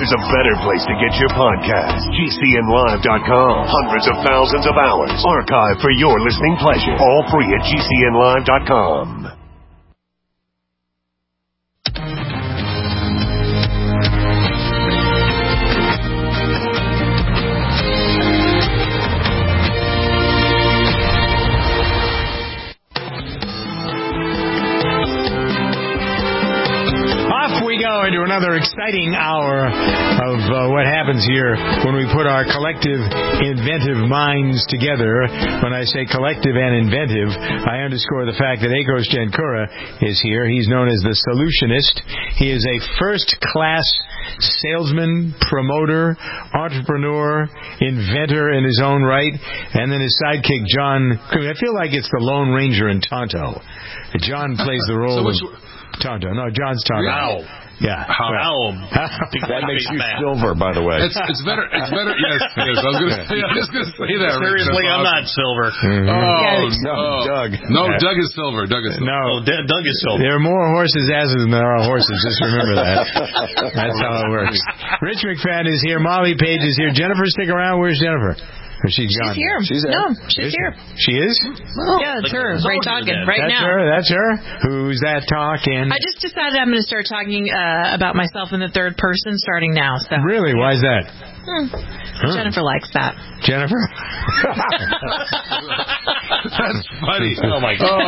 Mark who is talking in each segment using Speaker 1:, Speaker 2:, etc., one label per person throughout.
Speaker 1: there's a better place to get your podcast. GCNlive.com. Hundreds of thousands of hours archived for your listening pleasure. All free at GCNlive.com.
Speaker 2: Into another exciting hour of what happens here when we put our collective inventive minds together. When I say collective and inventive, I underscore the fact that Akos Jankura is here. He's known as the Solutionist. He is a first-class salesman, promoter, entrepreneur, inventor in his own right, and then his sidekick, John. I feel like it's the Lone Ranger in Tonto. John plays the role of Tonto. No, John's Tonto.
Speaker 3: Wow.
Speaker 2: Yeah.
Speaker 4: That makes you silver, by the way.
Speaker 3: It's better. Yes. I was going to say that.
Speaker 5: Seriously, I'm not silver.
Speaker 3: Doug. No, Doug is silver. Doug is silver.
Speaker 2: There are more horses' asses than there are horses. Just remember that. That's how it works. Rich McFadden is here. Molly Page is here. Jennifer, stick around. Where's Jennifer? She's
Speaker 6: here. She's here.
Speaker 2: She is?
Speaker 6: Oh, yeah, it's her. Right talking right now.
Speaker 2: That's her? Who's that talking?
Speaker 6: I just decided I'm going to start talking about myself in the third person starting now. So.
Speaker 2: Really? Why is that?
Speaker 6: Jennifer likes that.
Speaker 2: Jennifer?
Speaker 3: That's funny.
Speaker 5: Oh, my God.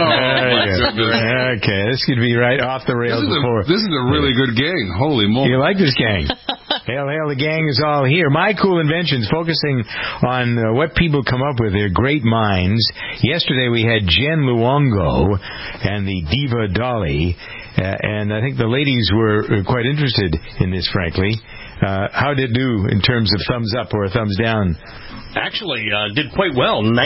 Speaker 2: Okay, this could be right off the rails before.
Speaker 3: This is a really good gang. Holy moly.
Speaker 2: You like this gang? Hail, the gang is all here. My Cool Inventions, focusing on what people come up with. They're great minds. Yesterday we had Jen Luongo and the Diva Dolly, and I think the ladies were quite interested in this, frankly. How did it do in terms of thumbs up or thumbs down?
Speaker 5: Actually, did quite well. 97%.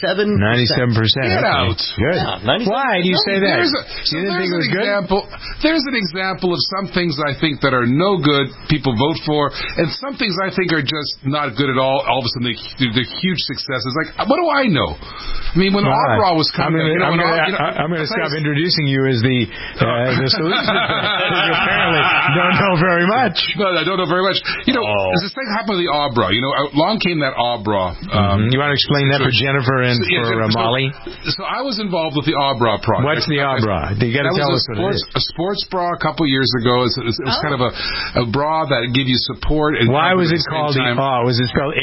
Speaker 2: 97%.
Speaker 3: Get out.
Speaker 2: Good.
Speaker 5: Yeah,
Speaker 2: why do you say that?
Speaker 3: You didn't think it was good? There's an example of some things I think that are no good, people vote for, and some things I think are just not good at all. All of a sudden, they're huge successes. Like, what do I know? I mean, when Opera was coming,
Speaker 2: I'm going to stop introducing you as the solution. You apparently don't know very much.
Speaker 3: No, I don't know very much. There's this thing happened with the Opera. Along came that Opera.
Speaker 2: You want to explain that for Jennifer and for Molly?
Speaker 3: So I was involved with the Abra project.
Speaker 2: What's the Abra? You got to tell us what it is.
Speaker 3: A sports bra a couple years ago. It was kind of a bra that gave you support. And
Speaker 2: why was it called the A? Was it spelled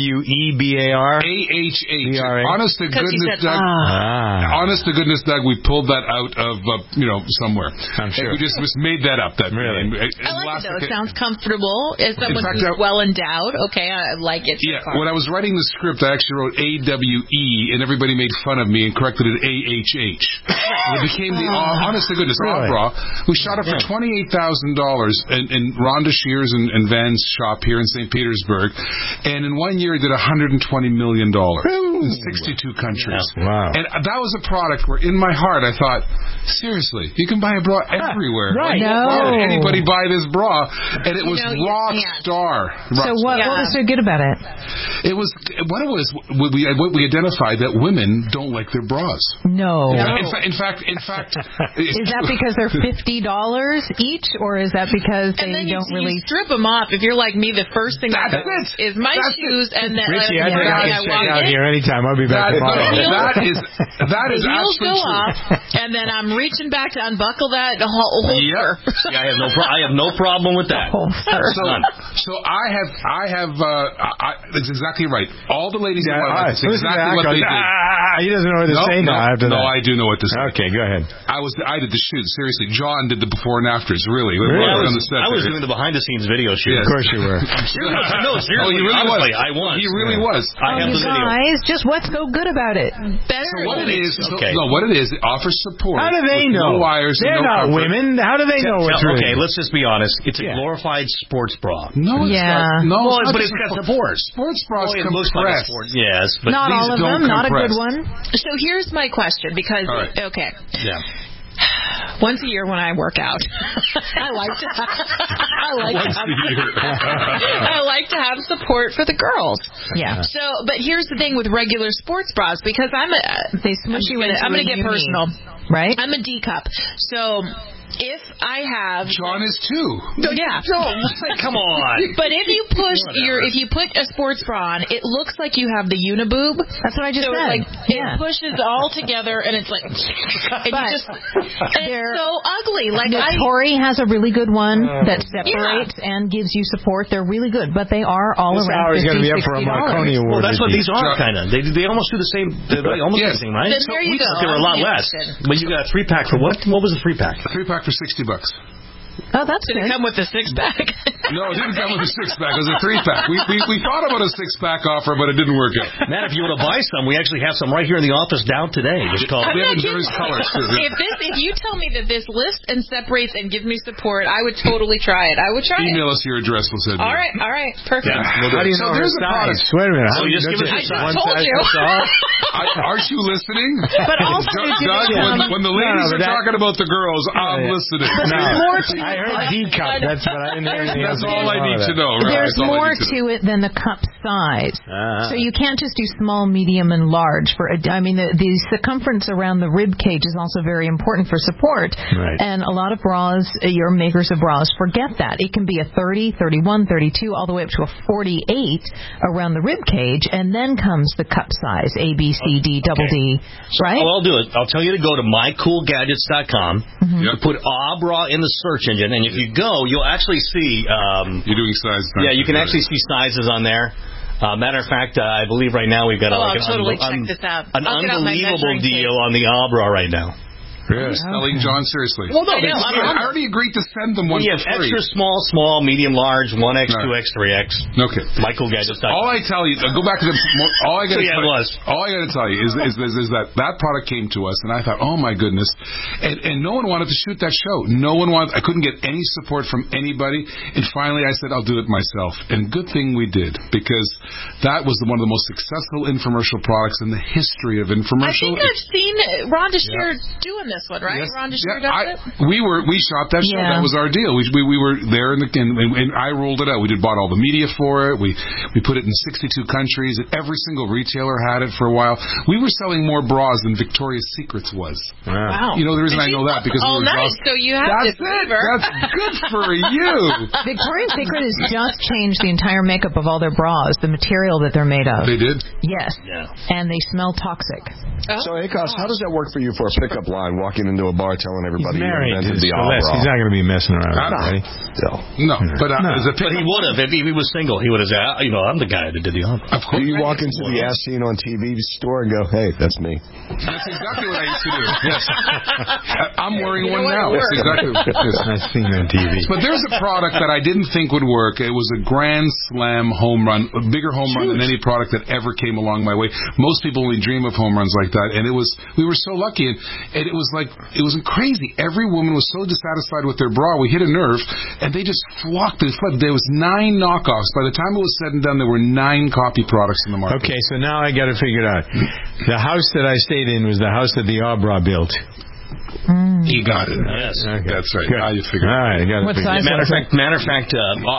Speaker 2: AWEBAR?
Speaker 3: AHH. Honest to goodness, Doug. Honest to goodness, Doug. We pulled that out of somewhere.
Speaker 2: I'm sure.
Speaker 3: We just made that up. That
Speaker 2: really.
Speaker 6: I like it though. It sounds comfortable. As someone who's well endowed. Okay, I like it.
Speaker 3: Yeah. When I was writing the script, I actually wrote AWE, and everybody made fun of me and corrected it AHH. It became the honest to goodness Opera. We shot it for $28,000 in Rhonda Shears and Van's shop here in St. Petersburg, and in 1 year it did $120 million in 62 countries.
Speaker 2: Yeah. Wow!
Speaker 3: And that was a product where, in my heart, I thought, seriously, you can buy a bra everywhere.
Speaker 2: Right?
Speaker 6: No.
Speaker 3: Why would anybody buy this bra? And it was rock star.
Speaker 6: So what was so good about it?
Speaker 3: It was what we identified that women don't like their bras.
Speaker 6: No.
Speaker 3: In fact,
Speaker 6: is that because they're $50 each, or is that because they don't really
Speaker 7: strip them off? If you're like me, the first thing I do is my shoes, and then
Speaker 2: Richie, I check out here anytime. I'll be back tomorrow.
Speaker 3: That is
Speaker 7: the heels
Speaker 3: absolutely
Speaker 7: go
Speaker 3: true.
Speaker 7: off, and then I'm reaching back to unbuckle that holster.
Speaker 5: Yeah, I have no problem with that.
Speaker 3: So I have. That's exactly right. All the ladies that's exactly what they did.
Speaker 2: He doesn't know what to say now after that.
Speaker 3: No, I do know what to say.
Speaker 2: Okay, go ahead.
Speaker 3: I did the shoot. Seriously, John did the before and afters. Really?
Speaker 5: I was doing the behind the scenes video shoot.
Speaker 2: Of course you were.
Speaker 5: No, seriously.
Speaker 3: He really was.
Speaker 5: I was.
Speaker 3: He really was.
Speaker 5: I have the video.
Speaker 6: Guys, just what's so good about it?
Speaker 7: Better.
Speaker 3: So what it is? What it is? It offers support.
Speaker 2: How do they know?
Speaker 3: No wires.
Speaker 2: They're not women. How do they know what's
Speaker 5: Okay, let's just be honest. It's a glorified sports bra.
Speaker 3: No, it's not. No,
Speaker 5: but it's got support.
Speaker 3: Sports bras compress.
Speaker 5: Like yes, but
Speaker 6: not all of them. Not a good one.
Speaker 7: So here's my question, because okay.
Speaker 5: Yeah.
Speaker 7: Once a year when I work out, I like to have support for the girls.
Speaker 6: Yeah.
Speaker 7: So, but here's the thing with regular sports bras, because I'm going to get personal.
Speaker 6: Right.
Speaker 7: I'm a D cup. So if I have...
Speaker 3: John is too.
Speaker 7: No, yeah.
Speaker 5: Come on.
Speaker 7: But if you put a sports bra on, it looks like you have the uniboob.
Speaker 6: That's what I just said.
Speaker 7: Like, it pushes all together, and it's like... And it's so ugly. Like
Speaker 6: Tori has a really good one that separates and gives you support. They're really good, but they are all around $50-$60.
Speaker 5: Well, that's what these are, kind of. They almost do the same. They're almost the same, right?
Speaker 7: Then there you go.
Speaker 5: They were a lot less. But you got a 3-pack for what? What was the 3-pack?
Speaker 3: A 3-pack for $60.
Speaker 6: Oh, that's
Speaker 7: Did it come with a 6-pack?
Speaker 3: No, it didn't come with a 6-pack. It was a 3-pack. We thought about a 6-pack offer, but it didn't work out.
Speaker 5: Man, if you want to buy some, we actually have some right here in the office down today. Just called.
Speaker 3: We have in various colors too.
Speaker 7: If you tell me that this lifts and separates and gives me support, I would totally try it. I would try it.
Speaker 3: Email us your address. We'll send you.
Speaker 7: All right, perfect.
Speaker 2: Yeah. How do you know
Speaker 3: there's
Speaker 2: her
Speaker 3: a product.
Speaker 2: size? Wait a minute.
Speaker 5: So you just give it
Speaker 7: I just told you.
Speaker 3: Aren't you listening?
Speaker 6: But also,
Speaker 3: Doug, when the ladies are talking about the girls, I'm listening.
Speaker 6: There's more to
Speaker 2: I heard D-cup. That's what I didn't hear anything else.
Speaker 3: That's all I need to know. Right?
Speaker 6: There's more to it than the cup size. So you can't just do small, medium, and large. The circumference around the rib cage is also very important for support.
Speaker 2: Right.
Speaker 6: And a lot of bras, your makers of bras, forget that. It can be a 30, 31, 32, all the way up to a 48 around the rib cage, and then comes the cup size, A, B, C, D, double D. Right?
Speaker 5: I'll do it. I'll tell you to go to mycoolgadgets.com. Put bra in the search engine, and if you go, you'll actually see...
Speaker 3: You're doing size.
Speaker 5: Yeah, you can actually see sizes on there. Matter of fact, I believe right now we've got
Speaker 7: I'll totally check this out.
Speaker 5: An unbelievable deal on the bra right now.
Speaker 3: Really? Selling John seriously?
Speaker 5: Well, no,
Speaker 3: I already agreed to send them one.
Speaker 5: We have extra small, medium, large, 1X, 2X, 3X.
Speaker 3: Okay.
Speaker 5: MyCoolGadgets.com.
Speaker 3: All I tell you, go back to the. All I got to tell you is that product came to us, and I thought, oh my goodness, and no one wanted to shoot that show. No one wanted. I couldn't get any support from anybody, and finally I said, I'll do it myself. And good thing we did, because that was one of the most successful infomercial products in the history of infomercial.
Speaker 7: I think I've seen Rhonda Shear doing this one, right?
Speaker 3: Yes.
Speaker 7: Rhonda Shear does it?
Speaker 3: We shot that show. That was our deal. We were there, and I rolled it out. We bought all the media for it. We put it in 62 countries. Every single retailer had it for a while. We were selling more bras than Victoria's Secrets was.
Speaker 7: Wow.
Speaker 3: You know the reason I know that because we were
Speaker 7: nice. So you have
Speaker 3: That's good for you.
Speaker 6: Victoria's Secret has just changed the entire makeup of all their bras, the material that they're made of.
Speaker 3: They did?
Speaker 6: Yes.
Speaker 5: Yeah.
Speaker 6: And they smell toxic.
Speaker 4: So, Akos, how does that work for you for a pickup line, walking into a bar telling everybody you invented the
Speaker 2: bra? He's not going to be messing around.
Speaker 3: No. But
Speaker 5: he would have. If he was single, he would have said, I'm the guy that did the opera.
Speaker 3: Of course.
Speaker 4: Do you walk into the As Seen on TV store and go, hey, that's me?
Speaker 3: That's exactly what I used to do. Yes. I'm wearing one now. That's exactly what
Speaker 2: As Seen on TV.
Speaker 3: But there's a product that I didn't think would work. It was a grand slam home run, a bigger home run than any product that ever came along my way. Most people only dream of home runs like that, and we were so lucky, and it was crazy. Every woman was so dissatisfied with their bra. We hit a nerve, and they just flocked. There was 9 knockoffs. By the time it was said and done, there were 9 copy products in the market.
Speaker 2: Okay, so now I got to figure it out. The house that I stayed in was the house that the Bra built.
Speaker 3: You got it. Yes, okay. That's right. Now you figure it out.
Speaker 2: All right, I got it.
Speaker 5: Matter of fact,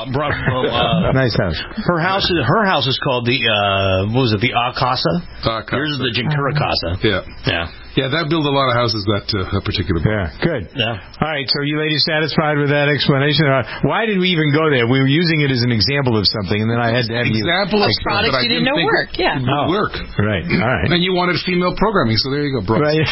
Speaker 2: nice house.
Speaker 5: Her house is called the what was it? The Casa. Yours is the Jinkura Casa.
Speaker 3: Yeah, that built a lot of houses. That particular.
Speaker 2: Yeah, good.
Speaker 5: Yeah.
Speaker 2: All right, so you ladies satisfied with that explanation? Why did we even go there? We were using it as an example of something, and then I had to have
Speaker 3: example of
Speaker 7: products you didn't know work. Yeah.
Speaker 3: Work.
Speaker 2: Right. All right.
Speaker 3: And you wanted female programming, so there you go, bro.
Speaker 2: Right.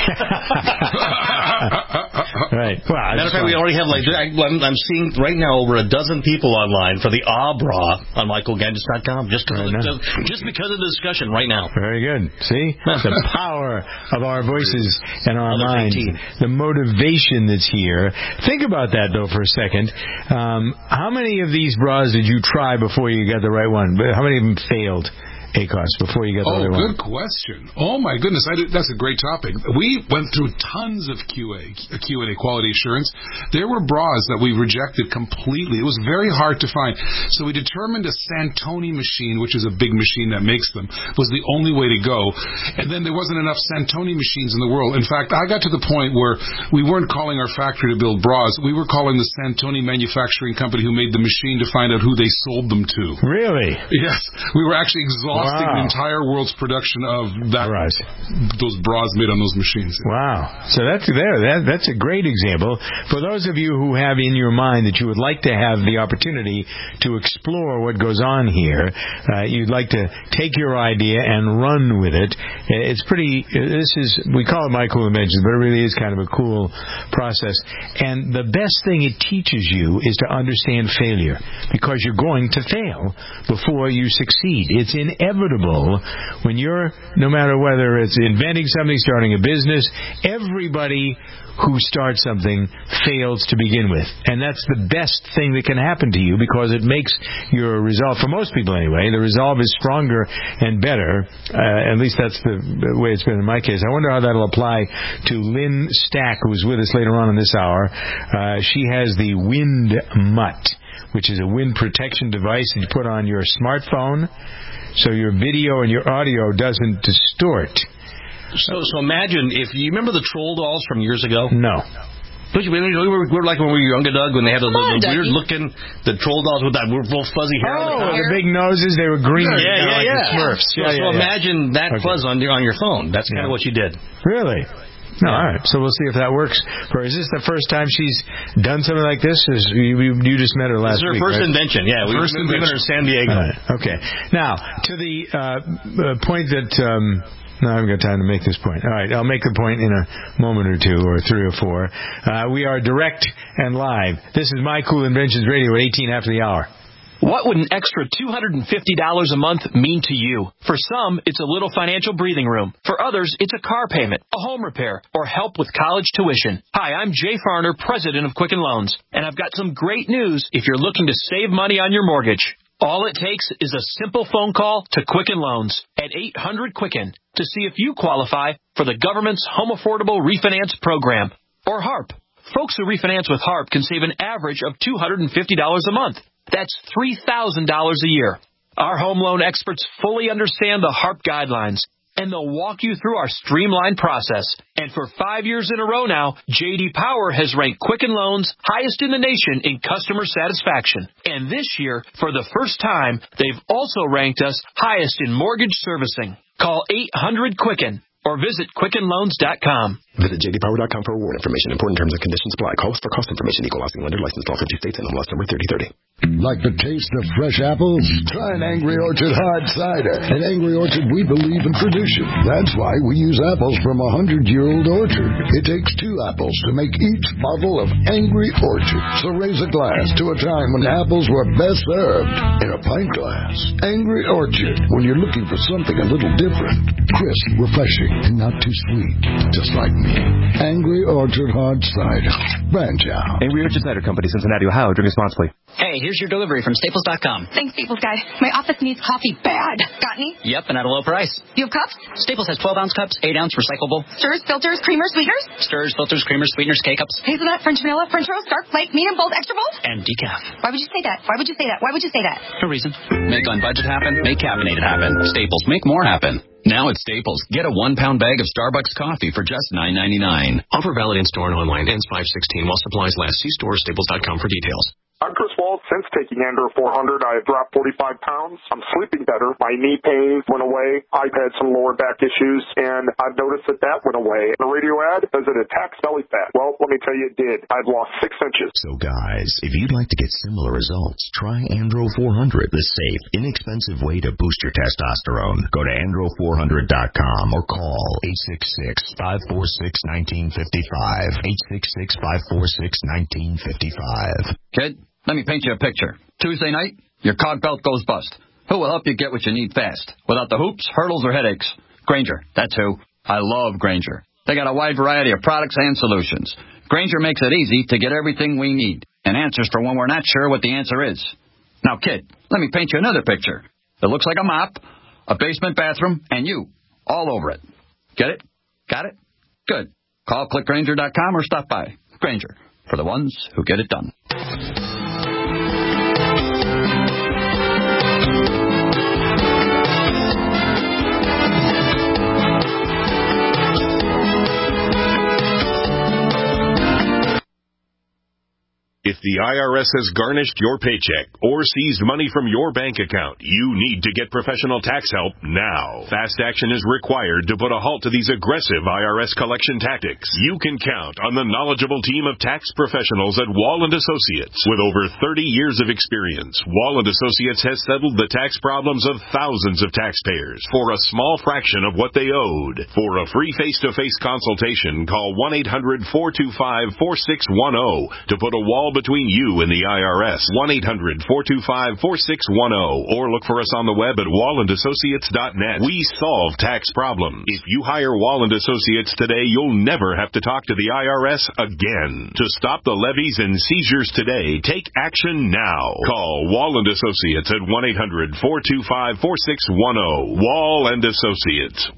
Speaker 2: Right. Well,
Speaker 5: matter of fact, we already have I'm seeing right now over a dozen people online for the bra on MyCoolGadgets.com just because of the discussion right now.
Speaker 2: Very good. See? The power of our voices and our mind. The motivation that's here. Think about that, though, for a second. How many of these bras did you try before you got the right one? How many of them failed? Akos, before you get the other one?
Speaker 3: Oh, good question. Oh, my goodness. That's a great topic. We went through tons of QA, quality assurance. There were bras that we rejected completely. It was very hard to find. So we determined a Santoni machine, which is a big machine that makes them, was the only way to go. And then there wasn't enough Santoni machines in the world. In fact, I got to the point where we weren't calling our factory to build bras. We were calling the Santoni manufacturing company who made the machine to find out who they sold them to.
Speaker 2: Really?
Speaker 3: Yes. We were actually exalted costing the entire world's production of those bras made on those machines.
Speaker 2: Wow. So that's a great example. For those of you who have in your mind that you would like to have the opportunity to explore what goes on here, you'd like to take your idea and run with it. It's we call it My Cool Inventions, but it really is kind of a cool process. And the best thing it teaches you is to understand failure, because you're going to fail before you succeed. It's inevitable when no matter whether it's inventing something, starting a business, everybody who starts something fails to begin with. And that's the best thing that can happen to you, because it makes your resolve, for most people anyway, the resolve is stronger and better. At least that's the way it's been in my case. I wonder how that'll apply to Lynn Stack, who's with us later on in this hour. She has the Wind Mutt, which is a wind protection device that you put on your smartphone so your video and your audio doesn't distort.
Speaker 5: So imagine, if you remember the troll dolls from years ago?
Speaker 2: No.
Speaker 5: We were like when we were younger, Doug, when they had the weird-looking, the troll dolls with that real fuzzy hair.
Speaker 2: Oh, the big noses, they were green.
Speaker 5: Yeah.
Speaker 2: Like the Smurfs.
Speaker 5: So imagine that fuzz on your phone. That's kind of what you did.
Speaker 2: Really? No, all right. So we'll see if that works for her. Is this the first time she's done something like this? You just met her last week,
Speaker 5: This is her first
Speaker 2: right?
Speaker 5: invention, yeah. We met her in San Diego.
Speaker 2: Okay. Now, to the point that... No, I haven't got time to make this point. All right, I'll make the point in a moment or two, or 3 or 4. We are direct and live. This is My Cool Inventions Radio at 18 after the hour.
Speaker 8: What would an extra $250 a month mean to you? For some, it's a little financial breathing room. For others, it's a car payment, a home repair, or help with college tuition. Hi, I'm Jay Farner, president of Quicken Loans, and I've got some great news if you're looking to save money on your mortgage. All it takes is a simple phone call to Quicken Loans at 800-QUICKEN to see if you qualify for the government's Home Affordable Refinance Program, or HARP. Folks who refinance with HARP can save an average of $250 a month. That's $3,000 a year. Our home loan experts fully understand the HARP guidelines, and they'll walk you through our streamlined process. And for 5 years in a row now, J.D. Power has ranked Quicken Loans highest in the nation in customer satisfaction. And this year, for the first time, they've also ranked us highest in mortgage servicing. Call 800-QUICKEN or visit QuickenLoans.com.
Speaker 9: Visit jdpower.com for award information. Important terms and conditions apply. Call us for cost information. Equal housing lender. Licensed all 50 states. NMLS number 3030.
Speaker 10: Like the taste of fresh apples? Try an Angry Orchard hard cider. At Angry Orchard, we believe in tradition. That's why we use apples from a 100-year-old orchard. It takes 2 apples to make each bottle of Angry Orchard. So raise a glass to a time when apples were best served in a pint glass. Angry Orchard, when you're looking for something a little different. Crisp, refreshing, and not too sweet. Just like me. Angry Orchard hard cider. Branch out.
Speaker 11: Angry Orchard Cider Company, Cincinnati, Ohio. Drink responsibly.
Speaker 12: Hey, here's your delivery from Staples.com.
Speaker 13: Thanks, Staples guy. My office needs coffee bad. Got any?
Speaker 12: Yep, and at a low price.
Speaker 13: You have cups?
Speaker 12: Staples has 12-ounce cups, 8-ounce recyclable.
Speaker 13: Stirs, filters, creamers, sweeteners?
Speaker 12: Stirs, filters, creamers, sweeteners, K-cups.
Speaker 13: Hazelnut, French vanilla, French roast, dark, light, medium, bold, extra bold?
Speaker 12: And decaf.
Speaker 13: Why would you say that? Why would you say that? Why would you say that?
Speaker 12: No reason.
Speaker 14: Make on budget happen. Make caffeinated happen. Staples. Make more happen. Now at Staples, get a 1-pound bag of Starbucks coffee for just $9.99. Offer valid in store and online. Ends 5/16 while supplies last. See store staples.com for details.
Speaker 15: I'm Chris Waltz. Since taking Andro 400, I have dropped 45 pounds. I'm sleeping better. My knee pain went away. I've had some lower back issues, and I've noticed that went away. The radio ad, does it attack belly fat? Well, let me tell you, it did. I've lost 6 inches.
Speaker 16: So, guys, if you'd like to get similar results, try Andro 400, the safe, inexpensive way to boost your testosterone. Go to andro400.com or call 866-546-1955. 866-546-1955.
Speaker 17: Kid, let me paint you a picture. Tuesday night, your cog belt goes bust. Who will help you get what you need fast, without the hoops, hurdles, or headaches? Grainger, that's who. I love Grainger. They got a wide variety of products and solutions. Grainger makes it easy to get everything we need, and answers for when we're not sure what the answer is. Now, kid, let me paint you another picture. It looks like a mop, a basement bathroom, and you, all over it. Get it? Got it? Good. Call clickgrainger.com or stop by. Grainger, for the ones who get it done.
Speaker 1: If
Speaker 18: the IRS has garnished your paycheck or seized money from your bank account, you need to get professional tax help now. Fast action is required to put a halt to these aggressive IRS collection tactics. You can count on the knowledgeable team of tax professionals at Wall & Associates. With over 30 years of experience, Wall & Associates has settled the tax problems of thousands of taxpayers for a small fraction of what they owed. For a free face-to-face consultation, call 1-800-425-4610 to put a wall between you and the IRS. 1-800-425-4610 or look for us on the web at wallandassociates.net. We solve tax problems. If you hire Wall & Associates today, you'll never have to talk to the IRS again. To stop the levies and seizures today, take action now. Call Wall & Associates at 1-800-425-4610. Wall & Associates.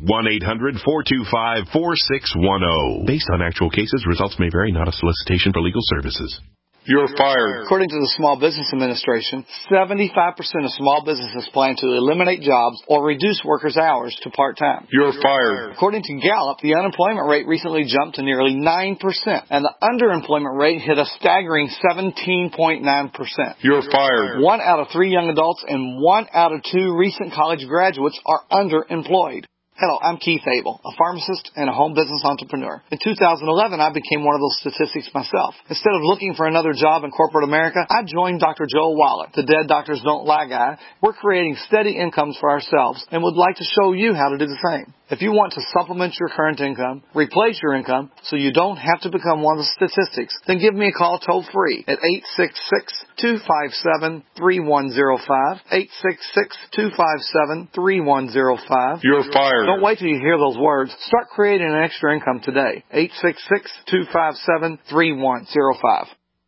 Speaker 18: 1-800-425-4610. Based on actual cases, results may vary, not a solicitation for legal services.
Speaker 19: You're fired. According to the Small Business Administration, 75% of small businesses plan to eliminate jobs or reduce workers' hours to part-time. You're fired. According to Gallup, the unemployment rate recently jumped to nearly 9%, and the underemployment rate hit a staggering 17.9%. You're fired. 1 out of 3 young adults and 1 out of 2 recent college graduates are underemployed. Hello, I'm Keith Abel, a pharmacist and a home business entrepreneur. In 2011, I became one of those statistics myself. Instead of looking for another job in corporate America, I joined Dr. Joel Wallach, the Dead Doctors Don't Lie guy. We're creating steady incomes for ourselves and would like to show you how to do the same. If you want to supplement your current income, replace your income, so you don't have to become one of the statistics, then give me a call toll-free at 866-257-3105, 866-257-3105. You're fired. Don't wait till you hear those words. Start creating an extra income today. 866-257-3105.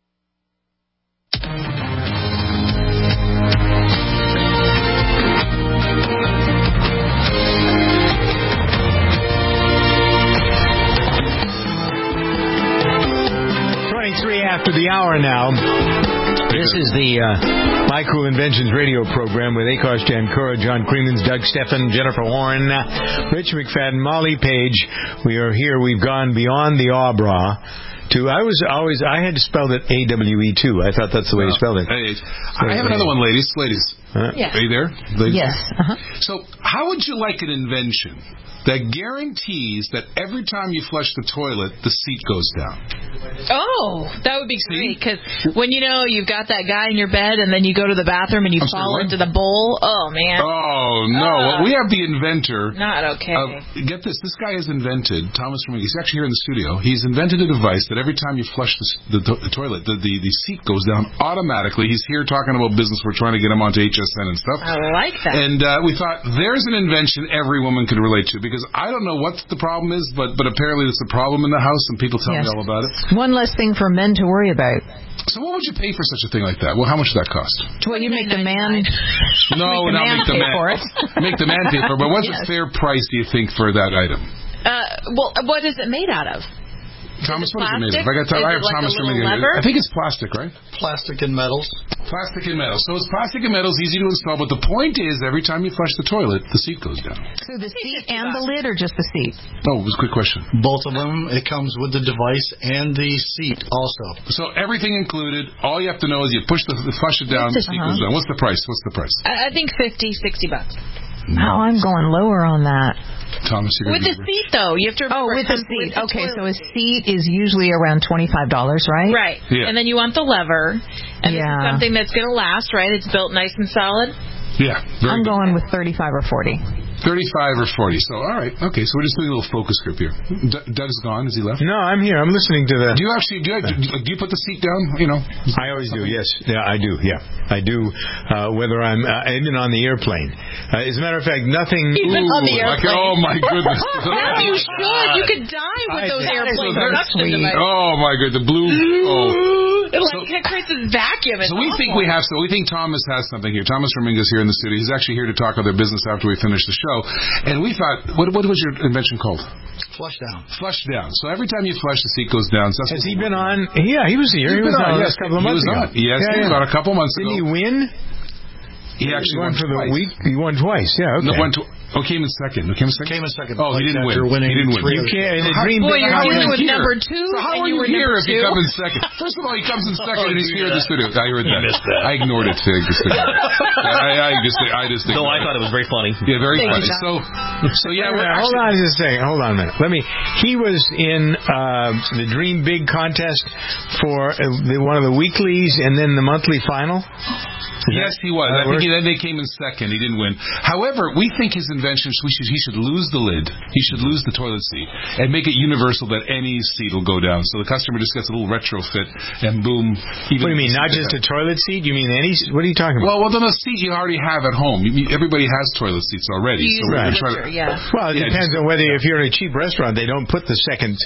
Speaker 2: After the hour now. This is the My Cool Inventions radio program with Akos Jankura, John Creemans, Doug Steffen, Jennifer Horn, Rich McFadden, Molly Page. We are here. We've gone beyond the Abra to, I had spelled it A-W-E too. I thought that's the way you spelled it.
Speaker 3: I have another one, ladies.
Speaker 2: Yes.
Speaker 3: Are you there? Ladies?
Speaker 6: Yes.
Speaker 3: So how would you like an invention that guarantees that every time you flush the toilet, the seat goes down?
Speaker 7: Oh, that would be great, because when you've got that guy in your bed and then you go to the bathroom and you fall into the bowl, oh, man.
Speaker 3: Oh, no. Well, we have the inventor.
Speaker 7: Not okay.
Speaker 3: Get this. This guy has invented, Thomas Rominga, he's actually here in the studio. He's invented a device that every time you flush the toilet, the seat goes down automatically. He's here talking about business. We're trying to get him onto HSN and stuff.
Speaker 7: I like that.
Speaker 3: And we thought, there's an invention every woman could relate to, because I don't know what the problem is, but apparently it's a problem in the house, and people tell me all about it.
Speaker 6: One less thing for men to worry about.
Speaker 3: So what would you pay for such a thing like that? Well, how much would that cost?
Speaker 6: Well, you make the man...
Speaker 3: No, not make the man
Speaker 6: for it.
Speaker 3: Make the man pay for it. But what's a fair price, do you think, for that item?
Speaker 7: Well, what is it made out of?
Speaker 3: Thomas, what is it made of? I have Thomas Rominga. I think it's plastic, right?
Speaker 19: Plastic and metals.
Speaker 3: Plastic and metals. So it's plastic and metals, easy to install, but the point is, every time you flush the toilet, the seat goes down.
Speaker 6: So the seat and the lid, or just the seat?
Speaker 3: Oh, it was a quick question.
Speaker 19: Both of them. It comes with the device and the seat also.
Speaker 3: So everything included, all you have to know is you flush it down, the seat goes down. What's the price?
Speaker 7: I think $50, $60.
Speaker 6: Oh, I'm going lower on that.
Speaker 3: Thomas,
Speaker 7: with the seat, though, you have to remember.
Speaker 6: With the seat. Okay, so a seat is usually around $25, right?
Speaker 7: Right. Yeah. And then you want the lever, and this is something that's going to last, right? It's built nice and solid.
Speaker 3: Yeah.
Speaker 6: I'm going with 35 or 40.
Speaker 3: 35 or 40. So, all right. Okay, so we're just doing a little focus group here. Doug's gone. Is he left?
Speaker 2: No, I'm here. I'm listening to the...
Speaker 3: Do you put the seat down?
Speaker 2: I always do, yes. Yeah, I do, yeah. I do, whether I'm even on the airplane. As a matter of fact, nothing...
Speaker 7: Even on the airplane.
Speaker 3: Oh, my goodness.
Speaker 7: No, you should. You could die with those airplane suction devices.
Speaker 3: Oh, my God. The blue...
Speaker 7: It creates this vacuum.
Speaker 3: So we think Thomas has something here. Thomas Rominga is here in the studio. He's actually here to talk about their business after we finish the show. And we thought, what was your invention called?
Speaker 19: Flush down.
Speaker 3: Flush down. So every time you flush, the seat goes down. So
Speaker 2: has he been on? Yeah, he was here. He was on a couple of months ago.
Speaker 3: Yes, about a couple months ago.
Speaker 2: Didn't he win?
Speaker 3: He actually
Speaker 2: won
Speaker 3: for
Speaker 2: the week. He won twice. Yeah, okay.
Speaker 3: No, Oh, came in second. Oh, he didn't win. He didn't win.
Speaker 2: You can't.
Speaker 7: Boy, you're dealing with number 2.
Speaker 3: So how are you here if you come in second? First of all, he comes in second and he's here in the studio. I heard that.
Speaker 5: Missed that.
Speaker 3: I ignored it. I just ignored it.
Speaker 5: No, I thought it was very funny.
Speaker 3: Yeah, very funny. So yeah.
Speaker 2: Hold on just a second. Hold on a minute. He was in the Dream Big contest for one of the weeklies and then the monthly final.
Speaker 3: Yes, he was. I think they came in second. He didn't win. However, we think his invention, he should lose the lid. He should lose the toilet seat and make it universal that any seat will go down. So the customer just gets a little retrofit and boom.
Speaker 2: What do you mean? Not just a toilet seat? You mean any? What are you talking about?
Speaker 3: Well, the seat you already have at home. Everybody has toilet seats already.
Speaker 2: Well, it depends on whether if you're in a cheap restaurant, they don't put the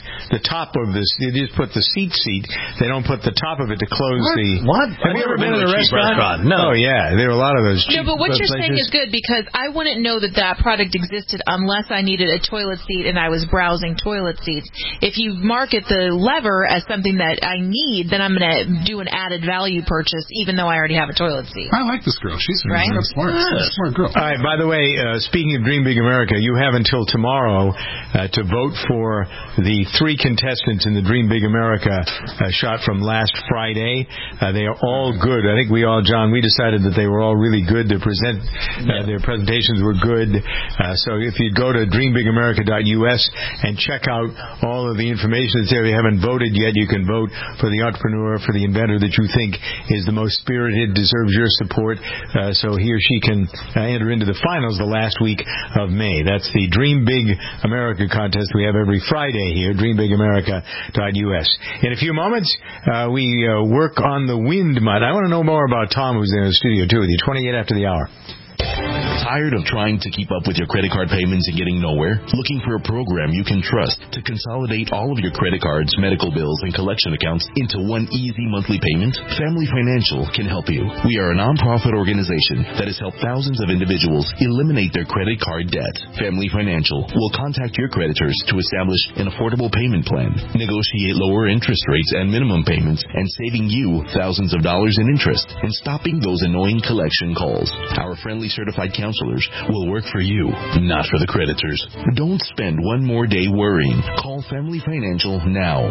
Speaker 2: top of this. They just put the seat. They don't put the top of it to close the.
Speaker 5: What?
Speaker 2: Have you ever been to a restaurant?
Speaker 5: No.
Speaker 2: Oh, yeah. There are a lot of those cheap
Speaker 7: No, but what you're
Speaker 2: places.
Speaker 7: saying is good because I wouldn't know that product existed unless I needed a toilet seat and I was browsing toilet seats. If you market the lever as something that I need, then I'm going to do an added value purchase even though I already have a toilet seat.
Speaker 3: I like this girl. She's smart. She's a smart girl.
Speaker 2: All right, by the way, speaking of Dream Big America, you have until tomorrow to vote for the 3 contestants in the Dream Big America shot from last Friday. They are all good. I think we decided that they were all really good to present. Their presentations were good. So if you go to dreambigAmerica.us and check out all of the information that's there, if you haven't voted yet, you can vote for the entrepreneur, for the inventor that you think is the most spirited, deserves your support. So he or she can enter into the finals the last week of May. That's the Dream Big America contest we have every Friday here, dreambigAmerica.us. In a few moments, we work on the wind mud. I want to know more about Tom, who's in the studio, too, with you, 28 after the hour.
Speaker 20: Tired of trying to keep up with your credit card payments and getting nowhere? Looking for a program you can trust to consolidate all of your credit cards, medical bills, and collection accounts into one easy monthly payment? Family Financial can help you. We are a nonprofit organization that has helped thousands of individuals eliminate their credit card debt. Family Financial will contact your creditors to establish an affordable payment plan, negotiate lower interest rates and minimum payments, and saving you thousands of dollars in interest and stopping those annoying collection calls. Our friendly certified counselors will work for you, not for the creditors. Don't spend one more day worrying. Call Family Financial now.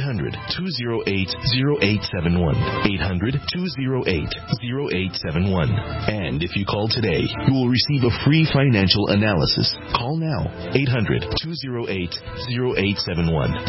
Speaker 20: 800-208-0871. 800-208-0871. And if you call today, you will receive a free financial analysis. Call now. 800-208-0871.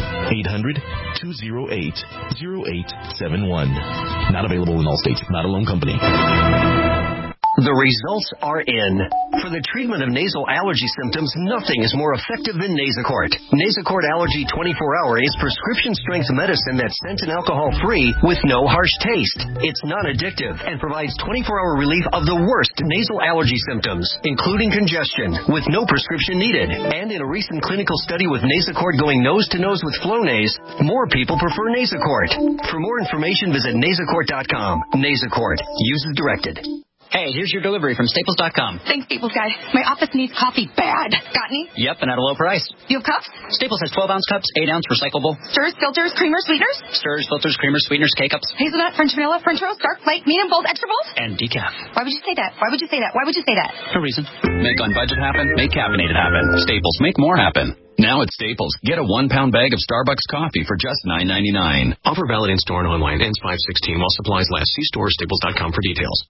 Speaker 20: 800-208-0871. Not available in all states. Not a loan company.
Speaker 21: The results are in. For the treatment of nasal allergy symptoms, nothing is more effective than Nasacort. Nasacort Allergy 24-Hour is prescription-strength medicine that's scent and alcohol-free with no harsh taste. It's non-addictive and provides 24-hour relief of the worst nasal allergy symptoms, including congestion, with no prescription needed. And in a recent clinical study with Nasacort going nose-to-nose with Flonase, more people prefer Nasacort. For more information, visit Nasacort.com. Nasacort. Use as directed.
Speaker 12: Hey, here's your delivery from Staples.com.
Speaker 13: Thanks, Staples guy. My office needs coffee bad. Got any?
Speaker 12: Yep, and at a low price.
Speaker 13: You have cups?
Speaker 12: Staples has 12-ounce cups, 8-ounce recyclable.
Speaker 13: Stirs, filters, creamers, sweeteners?
Speaker 12: Stirs, filters, creamers, sweeteners, K-cups.
Speaker 13: Hazelnut, French vanilla, French roast, dark, light, medium, bold, extra bold?
Speaker 12: And decaf.
Speaker 13: Why would you say that? Why would you say that? Why would you say that?
Speaker 12: No reason.
Speaker 14: Make on budget happen. Make caffeinated happen. Staples. Make more happen. Now at Staples, get a 1-pound bag of Starbucks coffee for just $9.99. Offer valid in store and online. Ends 5/16 while supplies last. See store or staples.com for details.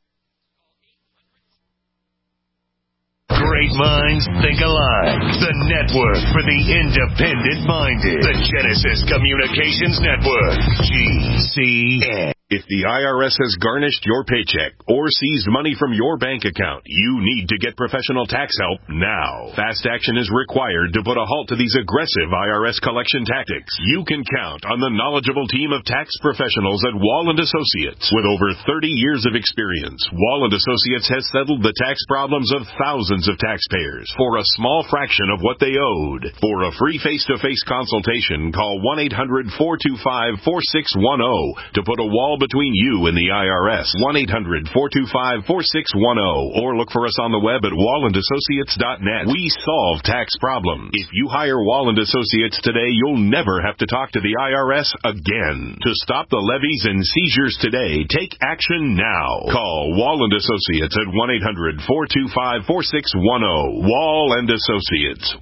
Speaker 1: Great minds think alike. The network for the independent-minded. The Genesis Communications Network. GCN.
Speaker 18: If the IRS has garnished your paycheck or seized money from your bank account, you need to get professional tax help now. Fast action is required to put a halt to these aggressive IRS collection tactics. You can count on the knowledgeable team of tax professionals at Wall & Associates. With over 30 years of experience, Wall & Associates has settled the tax problems of thousands of taxpayers for a small fraction of what they owed. For a free face-to-face consultation, call 1-800-425-4610 to put a wall between you and the IRS. 1-800-425-4610 or look for us on the web at wallandassociates.net. We solve tax problems. If you hire Walland Associates today, you'll never have to talk to the IRS again. To stop the levies and seizures today, take action now. Call Walland Associates at 1-800-425-4610. Wall and Associates,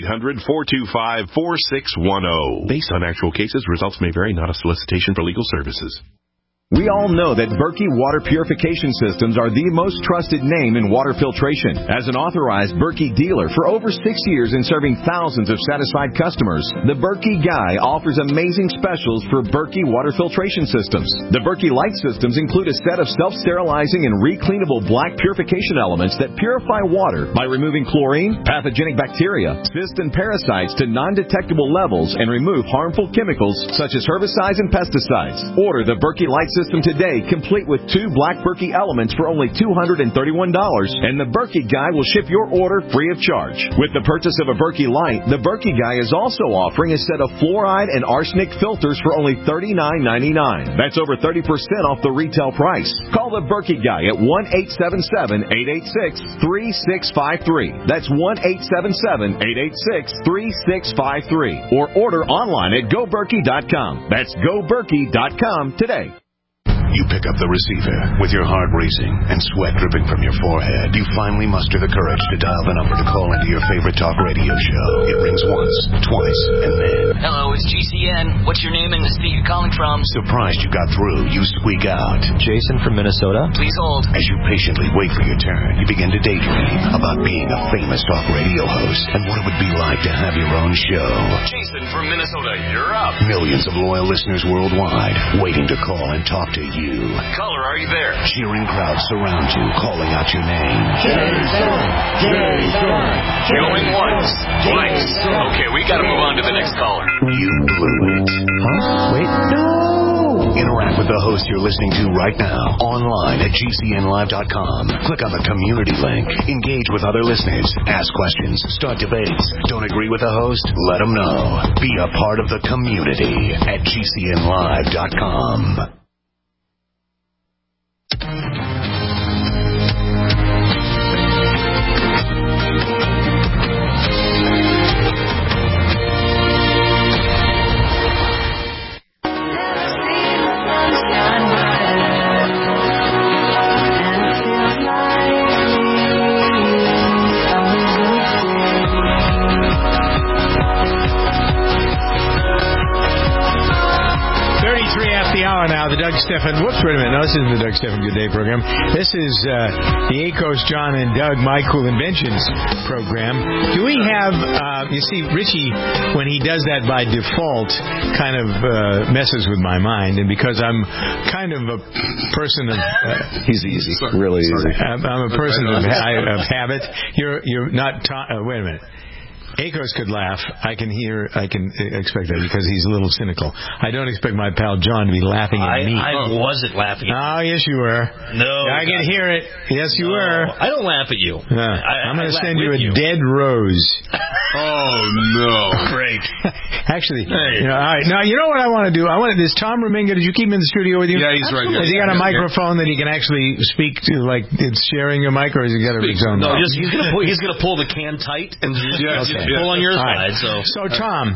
Speaker 18: 1-800-425-4610. Based on actual cases, results may vary, not a solicitation for legal services.
Speaker 4: We all know that Berkey Water Purification Systems are the most trusted name in water filtration. As an authorized Berkey dealer for over 6 years and serving thousands of satisfied customers, the Berkey Guy offers amazing specials for Berkey Water Filtration Systems. The Berkey Light Systems include a set of self-sterilizing and recleanable black purification elements that purify water by removing chlorine, pathogenic bacteria, cysts, and parasites to non-detectable levels and remove harmful chemicals such as herbicides and pesticides. Order the Berkey Light System today, complete with 2 black Berkey elements for only $231, and the Berkey Guy will ship your order free of charge. With the purchase of a Berkey Light, the Berkey Guy is also offering a set of fluoride and arsenic filters for only $39.99. That's over 30% off the retail price. Call the Berkey Guy at 1-877-886-3653. That's 1-877-886-3653. Or order online at GoBerkey.com. That's GoBerkey.com today.
Speaker 22: You pick up the receiver with your heart racing and sweat dripping from your forehead. You finally muster the courage to dial the number to call into your favorite talk radio show. It rings once, twice, and then...
Speaker 23: Hello, it's GCN. What's your name and the state you're calling from?
Speaker 22: Surprised you got through, you squeak out.
Speaker 24: Jason from Minnesota?
Speaker 23: Please hold.
Speaker 22: As you patiently wait for your turn, you begin to daydream about being a famous talk radio host and what it would be like to have your own show.
Speaker 23: Jason from Minnesota, you're up.
Speaker 22: Millions of loyal listeners worldwide waiting to call and talk to you.
Speaker 23: Caller, are you there?
Speaker 22: Cheering crowds surround you, calling out your name.
Speaker 23: Jason! Jason! Going once, twice. Okay, we gotta move on to the next caller.
Speaker 22: You blew it.
Speaker 24: Huh? Wait, no!
Speaker 22: Interact with the host you're listening to right now, online at GCNlive.com. Click on the community link. Engage with other listeners. Ask questions. Start debates. Don't agree with the host? Let them know. Be a part of the community at GCNlive.com.
Speaker 2: Now, the Doug Stephan, whoops, wait a minute. No, this isn't the Doug Stephan Good Day program. This is the ACOS John and Doug My Cool Inventions program. Do we have, you see, Richie, when he does that by default, kind of messes with my mind. And because I'm kind of a person of...
Speaker 11: he's easy, really easy.
Speaker 2: I'm a person of habit. You're not... wait a minute. Akos could laugh. I can expect that because he's a little cynical. I don't expect my pal John to be laughing at me.
Speaker 5: I wasn't laughing at you.
Speaker 2: Oh, yes, you were.
Speaker 5: No.
Speaker 2: I can hear it. Yes, you were.
Speaker 5: I don't laugh at you.
Speaker 2: I'm going to send you a dead rose.
Speaker 3: Oh, no.
Speaker 5: Great.
Speaker 2: Actually, all right. Now, you know what I want to do? Is Tom Rominga, did you keep him in the studio with you?
Speaker 3: Yeah, he's right here.
Speaker 2: Has he got a microphone that he can actually speak to, like it's sharing a mic, or has he got his own?
Speaker 5: No, he's going to pull the can tight and just pull on your side. So Tom,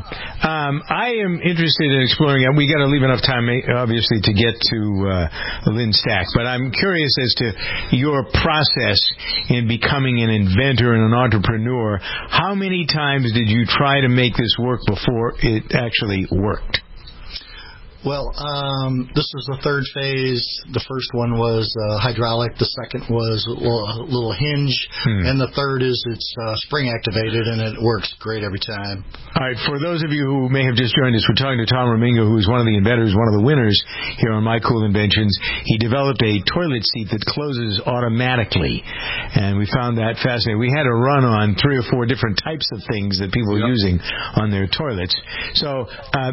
Speaker 2: I am interested in exploring. We got to leave enough time, obviously, to get to Lynn Stack. But I'm curious as to your process in becoming an inventor and an entrepreneur. How many times did you try to make this work before it actually worked?
Speaker 25: Well, this was the third phase. The first one was hydraulic. The second was a little hinge. And the third is it's spring activated, and it works great every time.
Speaker 2: All right. For those of you who may have just joined us, we're talking to Tom Rominga, who's one of the inventors, one of the winners here on My Cool Inventions. He developed a toilet seat that closes automatically, and we found that fascinating. We had a run on 3 or 4 different types of things that people were using on their toilets. So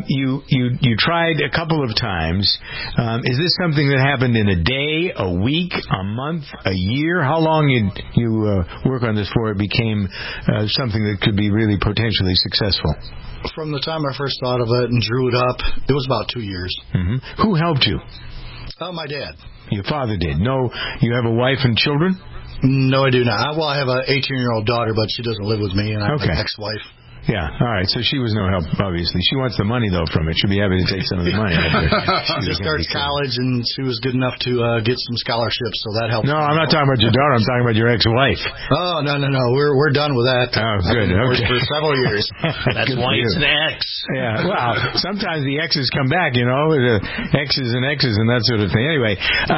Speaker 2: you tried a couple of times. Is this something that happened in a day, a week, a month, a year? How long did you work on this before it became something that could be really potentially successful?
Speaker 25: From the time I first thought of it and drew it up, it was about 2 years.
Speaker 2: Mm-hmm. Who helped you?
Speaker 25: Oh, my dad.
Speaker 2: Your father did. No, you have a wife and children?
Speaker 25: No, I do not. Well, I have an 18-year-old daughter, but she doesn't live with me, and I have an ex-wife.
Speaker 2: Yeah, all right. So she was no help, obviously. She wants the money, though, from it. She'll be happy to take some of the money.
Speaker 25: She just started college, and she was good enough to get some scholarships, so that helps.
Speaker 2: No, I'm not talking about your daughter. I'm talking about your ex-wife.
Speaker 25: Oh, no. We're done with that.
Speaker 2: Oh, good. Okay.
Speaker 25: For several years.
Speaker 5: That's why it's an ex.
Speaker 2: Yeah, well, sometimes the exes come back, you know, exes and that sort of thing. Anyway,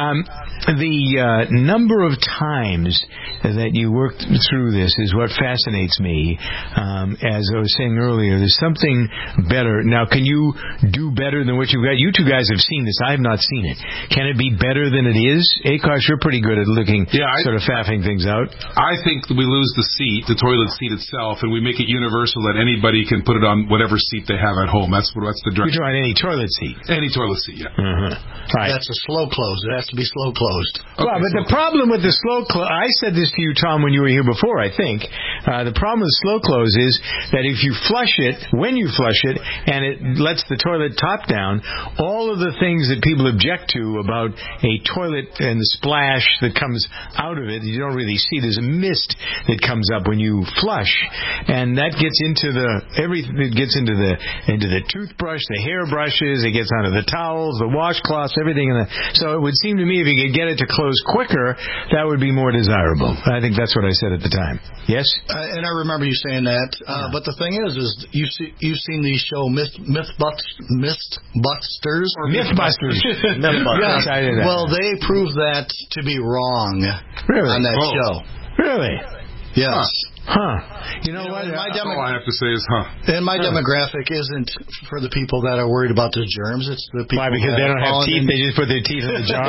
Speaker 2: the number of times that you worked through this is what fascinates me. As I was saying earlier, there's something better. Now, can you do better than what you've got? You two guys have seen this. I have not seen it. Can it be better than it is? Akash, you're pretty good at looking, sort of faffing things out.
Speaker 3: I think we lose the seat, the toilet seat itself, and we make it universal that anybody can put it on whatever seat they have at home. That's the direction.
Speaker 2: You're talking any toilet seat?
Speaker 3: Any toilet seat, yeah.
Speaker 2: Right.
Speaker 25: That's a slow close. It has to be slow closed.
Speaker 2: Okay, well, but the problem with the slow close, I said this to you, Tom, when you were here before, I think. The problem with slow close is that if you flush it, when you flush it, and it lets the toilet top down, all of the things that people object to about a toilet and the splash that comes out of it, you don't really see. There's a mist that comes up when you flush, and that gets into it gets into the toothbrush, the hairbrushes, it gets onto the towels, the washcloths, everything. So it would seem to me if you could get it to close quicker, that would be more desirable. I think that's what I said at the time. Yes?
Speaker 25: And I remember you saying that. But the thing is you've seen the show Mythbusters?
Speaker 2: Or Mythbusters.
Speaker 25: Yes. Well, they proved that to be wrong on that show.
Speaker 2: Really?
Speaker 25: Yes.
Speaker 2: You know what?
Speaker 3: All I have to say is,
Speaker 25: And my demographic isn't for the people that are worried about the germs. It's the people.
Speaker 2: Why? Because they don't have teeth. They just put their teeth in the jar.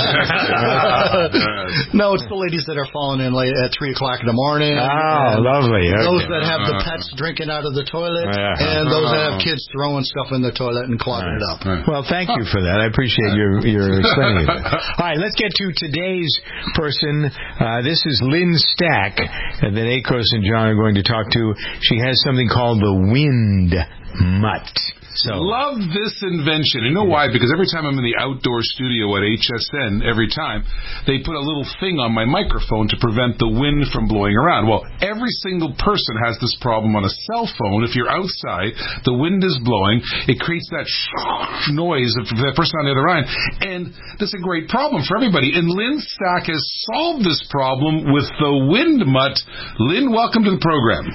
Speaker 25: No, it's the ladies that are falling in late at 3:00 in the morning.
Speaker 2: Oh, lovely. Okay.
Speaker 25: Those that have the pets drinking out of the toilet, and those that have kids throwing stuff in the toilet and clogging it up.
Speaker 2: Well, thank you for that. I appreciate your explaining it. All right, let's get to today's person. This is Lynn Stack that Akos and John are going to talk to. She has something called the wind mutt.
Speaker 3: Love this invention. You know why? Because every time I'm in the outdoor studio at HSN, every time, they put a little thing on my microphone to prevent the wind from blowing around. Well, every single person has this problem on a cell phone. If you're outside, the wind is blowing, it creates that noise of that person on the other end. And that's a great problem for everybody. And Lynn Stack has solved this problem with the wind mutt. Lynn, welcome to the program.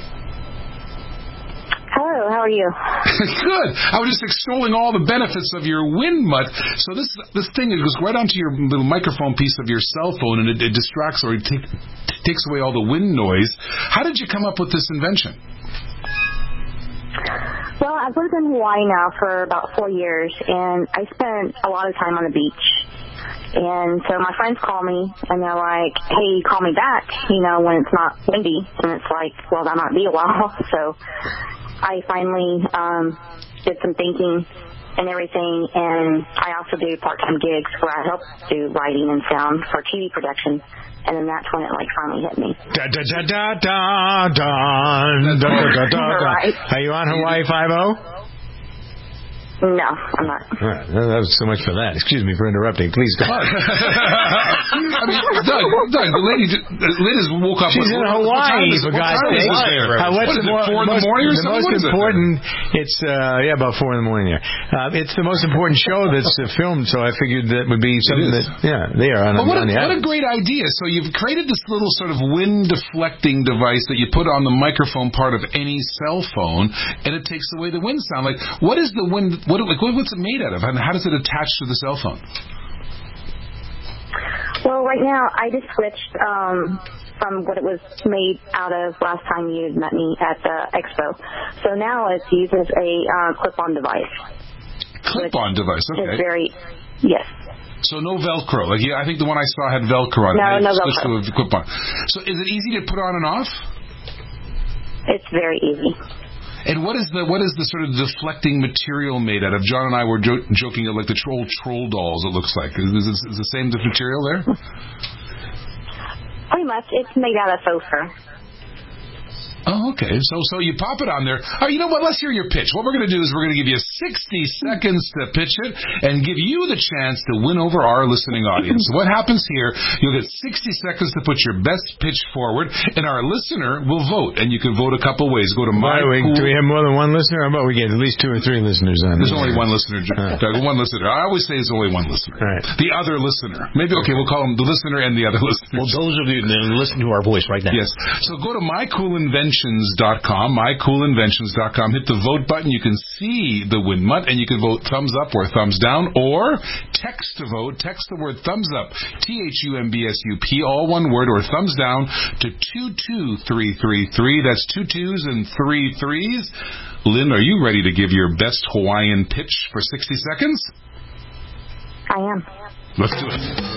Speaker 8: Hello, how are you?
Speaker 3: Good. I was just extolling all the benefits of your wind mutt. So this thing, it goes right onto your little microphone piece of your cell phone, and it distracts or it takes away all the wind noise. How did you come up with this invention?
Speaker 8: Well, I've lived in Hawaii now for about 4 years, and I spent a lot of time on the beach. And so my friends call me, and they're like, hey, call me back, when it's not windy. And it's like, well, that might be a while. So I finally did some thinking and everything, and I also do part-time gigs where I help do lighting and sound for TV production. And then that's when it finally hit me.
Speaker 2: Right. Are you on Hawaii 5-0?
Speaker 8: No, I'm not.
Speaker 2: Right. That was so much for that. Excuse me for interrupting. Please go on.
Speaker 3: I mean, Doug, the lady, Lynn has woke up.
Speaker 2: She's in Hawaii, for God's sake.
Speaker 3: What's it, 4 in the morning or something?
Speaker 2: The most important, it's, about 4 in the morning there. It's the most important show that's filmed, so I figured that would be something that, they are on the
Speaker 3: island. What a great idea. So you've created this little sort of wind deflecting device that you put on the microphone part of any cell phone, and it takes away the wind sound. Like, what is the wind... What's it made out of, and how does it attach to the cell phone?
Speaker 8: Well, right now, I just switched from what it was made out of last time you met me at the expo. So now it's used as a clip-on device.
Speaker 3: Clip-on device, okay.
Speaker 8: Yes.
Speaker 3: So no Velcro. I think the one I saw had Velcro on it.
Speaker 8: No Velcro.
Speaker 3: To a clip-on. So is it easy to put on and off?
Speaker 8: It's very easy.
Speaker 3: And what is the sort of deflecting material made out of? John and I were joking like the troll dolls. It looks like is the same material there.
Speaker 8: Pretty much, it's made out of faux fur.
Speaker 3: Oh, okay. So you pop it on there. Oh, you know what? Let's hear your pitch. What we're going to do is we're going to give you a 60 seconds to pitch it and give you the chance to win over our listening audience. What happens here, you'll get 60 seconds to put your best pitch forward, and our listener will vote. And you can vote a couple ways. Go to
Speaker 2: Do we have more than one listener? How about we get at least 2 or 3 listeners on
Speaker 3: There's only one listener, Doug. One listener. I always say it's only one listener.
Speaker 2: Right.
Speaker 3: The other listener. Maybe, okay, we'll call him the listener and the other listener.
Speaker 5: Well, those of you that listen to our voice right now.
Speaker 3: Yes. So go to mycoolinventions.com, mycoolinventions.com, hit the vote button. You can see the Win Mutt, and you can vote thumbs up or thumbs down, or text to vote. Text the word thumbs up, THUMBSUP, all one word, or thumbs down to 22333. That's 2 2s and 3 3s. Lynn, are you ready to give your best Hawaiian pitch for 60 seconds?
Speaker 8: I am.
Speaker 3: Let's do it.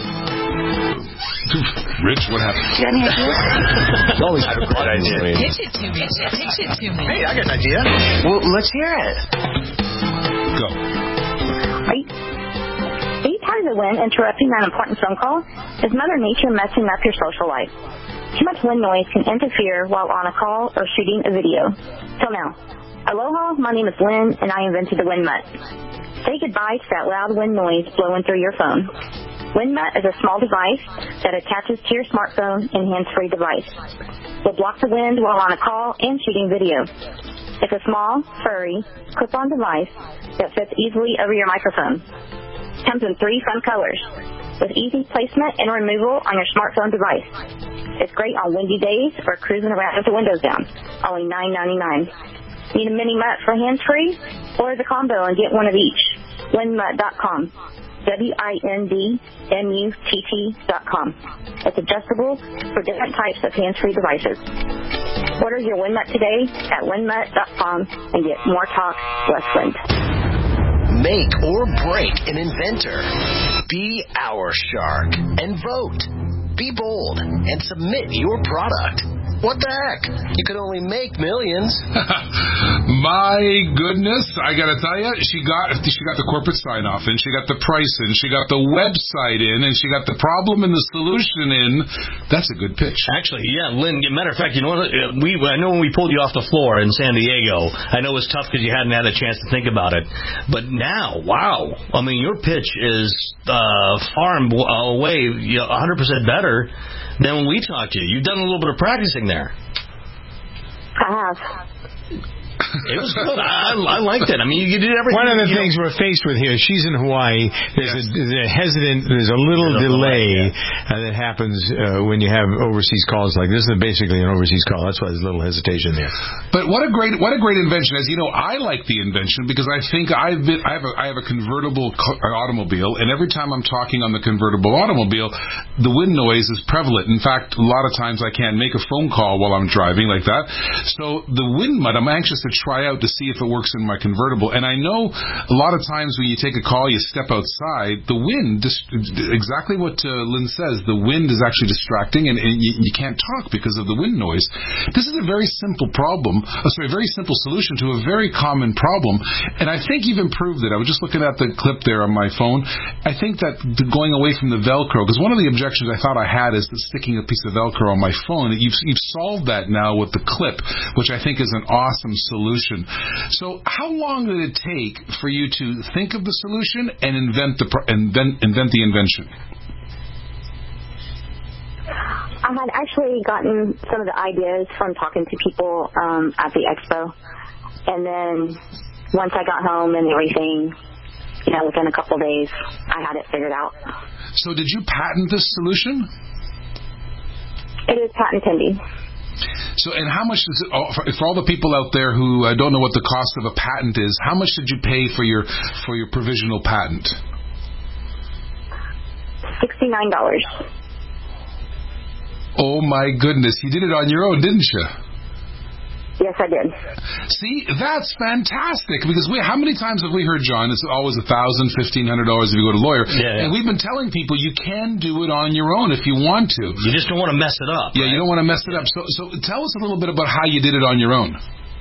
Speaker 3: Rich, what happened?
Speaker 8: Do you have any ideas?
Speaker 24: Always have a great idea.
Speaker 7: Pitch it to me. Pitch it to me.
Speaker 24: Hey, I got an idea. Well, let's hear it.
Speaker 3: Go.
Speaker 8: Are you tired of the wind interrupting that important phone call? Is Mother Nature messing up your social life? Too much wind noise can interfere while on a call or shooting a video. So now, aloha, my name is Lynn, and I invented the Wind Mutt. Say goodbye to that loud wind noise blowing through your phone. Wind Mutt is a small device that attaches to your smartphone and hands-free device. Will block the wind while on a call and shooting video. It's a small, furry, clip-on device that fits easily over your microphone. Comes in 3 fun colors, with easy placement and removal on your smartphone device. It's great on windy days or cruising around with the windows down. Only $9.99. Need a mini mutt for hands-free? Order the combo and get one of each. Windmutt.com. WINDMUTT.com. It's adjustable for different types of hands-free devices. Order your Wind Mutt today at windmutt.com and get more talk, less wind.
Speaker 21: Make or break an inventor. Be our shark and vote. Be bold and submit your product. What the heck? You could only make millions.
Speaker 3: My goodness, I gotta tell you, she got the corporate sign off in, she got the price in, she got the website in, and she got the problem and the solution in. That's a good pitch.
Speaker 5: Actually, yeah, Lynn. Matter of fact, you know what? I know when we pulled you off the floor in San Diego, I know it was tough because you hadn't had a chance to think about it. But now, wow! I mean, your pitch is far and away 100% better than when we talked to you. You've done a little bit of practicing there.
Speaker 8: I have.
Speaker 5: It was good. I liked it. I mean, you did everything.
Speaker 2: One of the things we're faced with here, she's in Hawaii. There's a little delay that happens when you have overseas calls like this. This is basically an overseas call. That's why there's a little hesitation there.
Speaker 3: But what a great invention! As you know, I like the invention because I think I have a convertible automobile, and every time I'm talking on the convertible automobile, the wind noise is prevalent. In fact, a lot of times I can't make a phone call while I'm driving like that. So the Wind Mutt, I'm anxious to try out to see if it works in my convertible. And I know a lot of times when you take a call, you step outside, the wind, exactly what Lynn says, the wind is actually distracting and you can't talk because of the wind noise. This is a very simple very simple solution to a very common problem. And I think you've improved it. I was just looking at the clip there on my phone. I think that going away from the Velcro, because one of the objections I thought I had is sticking a piece of Velcro on my phone. You've solved that now with the clip, which I think is an awesome solution. So how long did it take for you to think of the solution and invent the invention?
Speaker 8: I had actually gotten some of the ideas from talking to people at the expo. And then once I got home and everything, within a couple of days, I had it figured out.
Speaker 3: So did you patent this solution?
Speaker 8: It is patent pending.
Speaker 3: So, and how much does it, for all the people out there who don't know what the cost of a patent is, how much did you pay for your provisional patent?
Speaker 8: $69.
Speaker 3: Oh my goodness, you did it on your own, didn't you?
Speaker 8: Yes, I did.
Speaker 3: See, that's fantastic. Because how many times have we heard, John, it's always $1,000, $1,500 if you go to a lawyer.
Speaker 5: Yeah.
Speaker 3: And we've been telling people you can do it on your own if you want to.
Speaker 5: You just don't want to mess it up.
Speaker 3: Yeah,
Speaker 5: right?
Speaker 3: You don't want to mess it up. So tell us a little bit about how you did it on your own.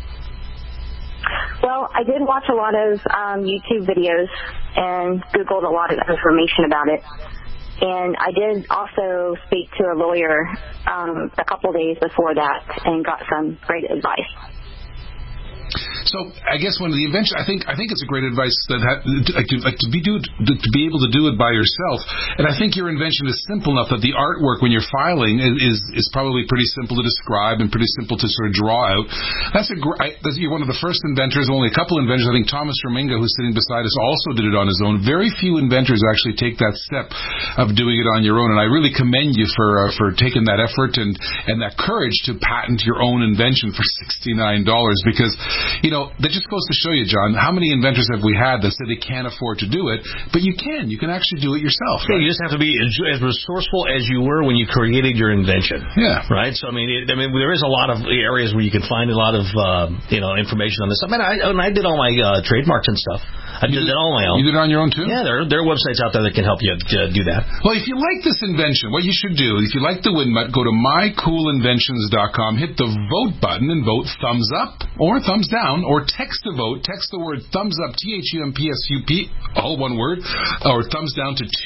Speaker 8: Well, I did watch a lot of YouTube videos and Googled a lot of information about it. And I did also speak to a lawyer a couple days before that and got some great advice.
Speaker 3: So So I guess one of the inventions, I think it's a great advice that to be able to do it by yourself. And I think your invention is simple enough that the artwork when you're filing is probably pretty simple to describe and pretty simple to sort of draw out. You're one of the first inventors. Only a couple inventors. I think Thomas Rominga, who's sitting beside us, also did it on his own. Very few inventors actually take that step of doing it on your own. And I really commend you for taking that effort and that courage to patent your own invention for $69, because that just goes to show you, John, how many inventors have we had that say they can't afford to do it, but you can actually do it yourself.
Speaker 5: Yeah, right? You just have to be as resourceful as you were when you created your invention.
Speaker 3: Yeah,
Speaker 5: right. So I mean, there is a lot of areas where you can find a lot of information on this. I mean, I did all my trademarks and stuff. I did it all on my own.
Speaker 3: You did it on your own too?
Speaker 5: Yeah, there are websites out there that can help you do that.
Speaker 3: Well, if you like this invention, what you should do, if you like the WinMut, go to mycoolinventions.com, hit the vote button and vote thumbs up or thumbs down, or text the vote. Text the word thumbs up, THUMPSUP, all one word, or thumbs down to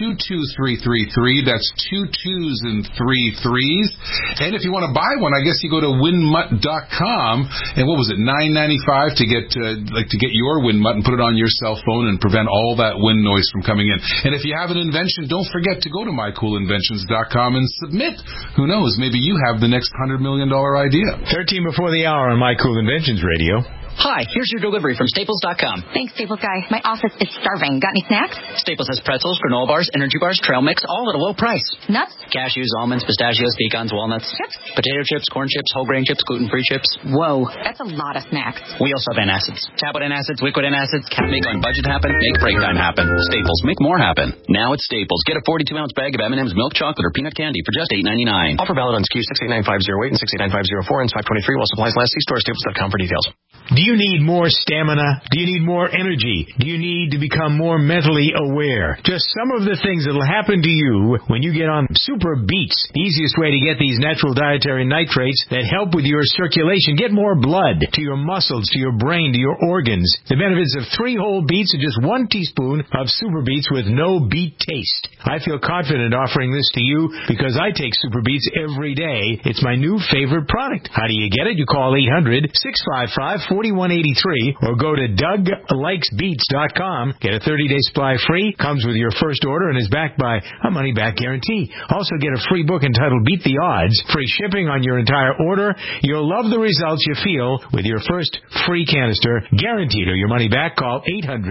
Speaker 3: 22333. That's 2 2s and 3 3s. And if you want to buy one, I guess you go to winmut.com, and what was it, $9.95 to get your WinMut and put it on your cell phone and prevent all that wind noise from coming in. And if you have an invention, don't forget to go to mycoolinventions.com and submit. Who knows, maybe you have the next $100 million idea.
Speaker 2: 13 before the hour on My Cool Inventions Radio.
Speaker 12: Hi, here's your delivery from Staples.com.
Speaker 13: Thanks, Staples guy. My office is starving. Got any snacks?
Speaker 12: Staples has pretzels, granola bars, energy bars, trail mix, all at a low price.
Speaker 13: Nuts?
Speaker 12: Cashews, almonds, pistachios, pecans, walnuts.
Speaker 13: Chips?
Speaker 12: Potato chips, corn chips, whole grain chips, gluten-free chips.
Speaker 13: Whoa, that's a lot of snacks.
Speaker 12: We also have antacids. Tablet antacids, liquid antacids. Can't make on budget happen. Make break time happen. Staples, make more happen. Now at Staples. Get a 42-ounce bag of M&M's milk chocolate or peanut candy for just $8.99.
Speaker 14: Offer valid on SKU 689508 and 689504 and 523 while supplies last. See store staples.com for details.
Speaker 2: Do you need more stamina? Do you need more energy? Do you need to become more mentally aware? Just some of the things that will happen to you when you get on Super Beets, the easiest way to get these natural dietary nitrates that help with your circulation. Get more blood to your muscles, to your brain, to your organs. The benefits of 3 whole beets and just 1 teaspoon of Super Beets with no beet taste. I feel confident offering this to you because I take Super Beets every day. It's my new favorite product. How do you get it? You call 800-655-4183 or go to DougLikesBeets.com. Get a 30-day supply free. Comes with your first order and is backed by a money-back guarantee. Also get a free book entitled Beat the Odds. Free shipping on your entire order. You'll love the results you feel with your first free canister. Guaranteed or your money back. Call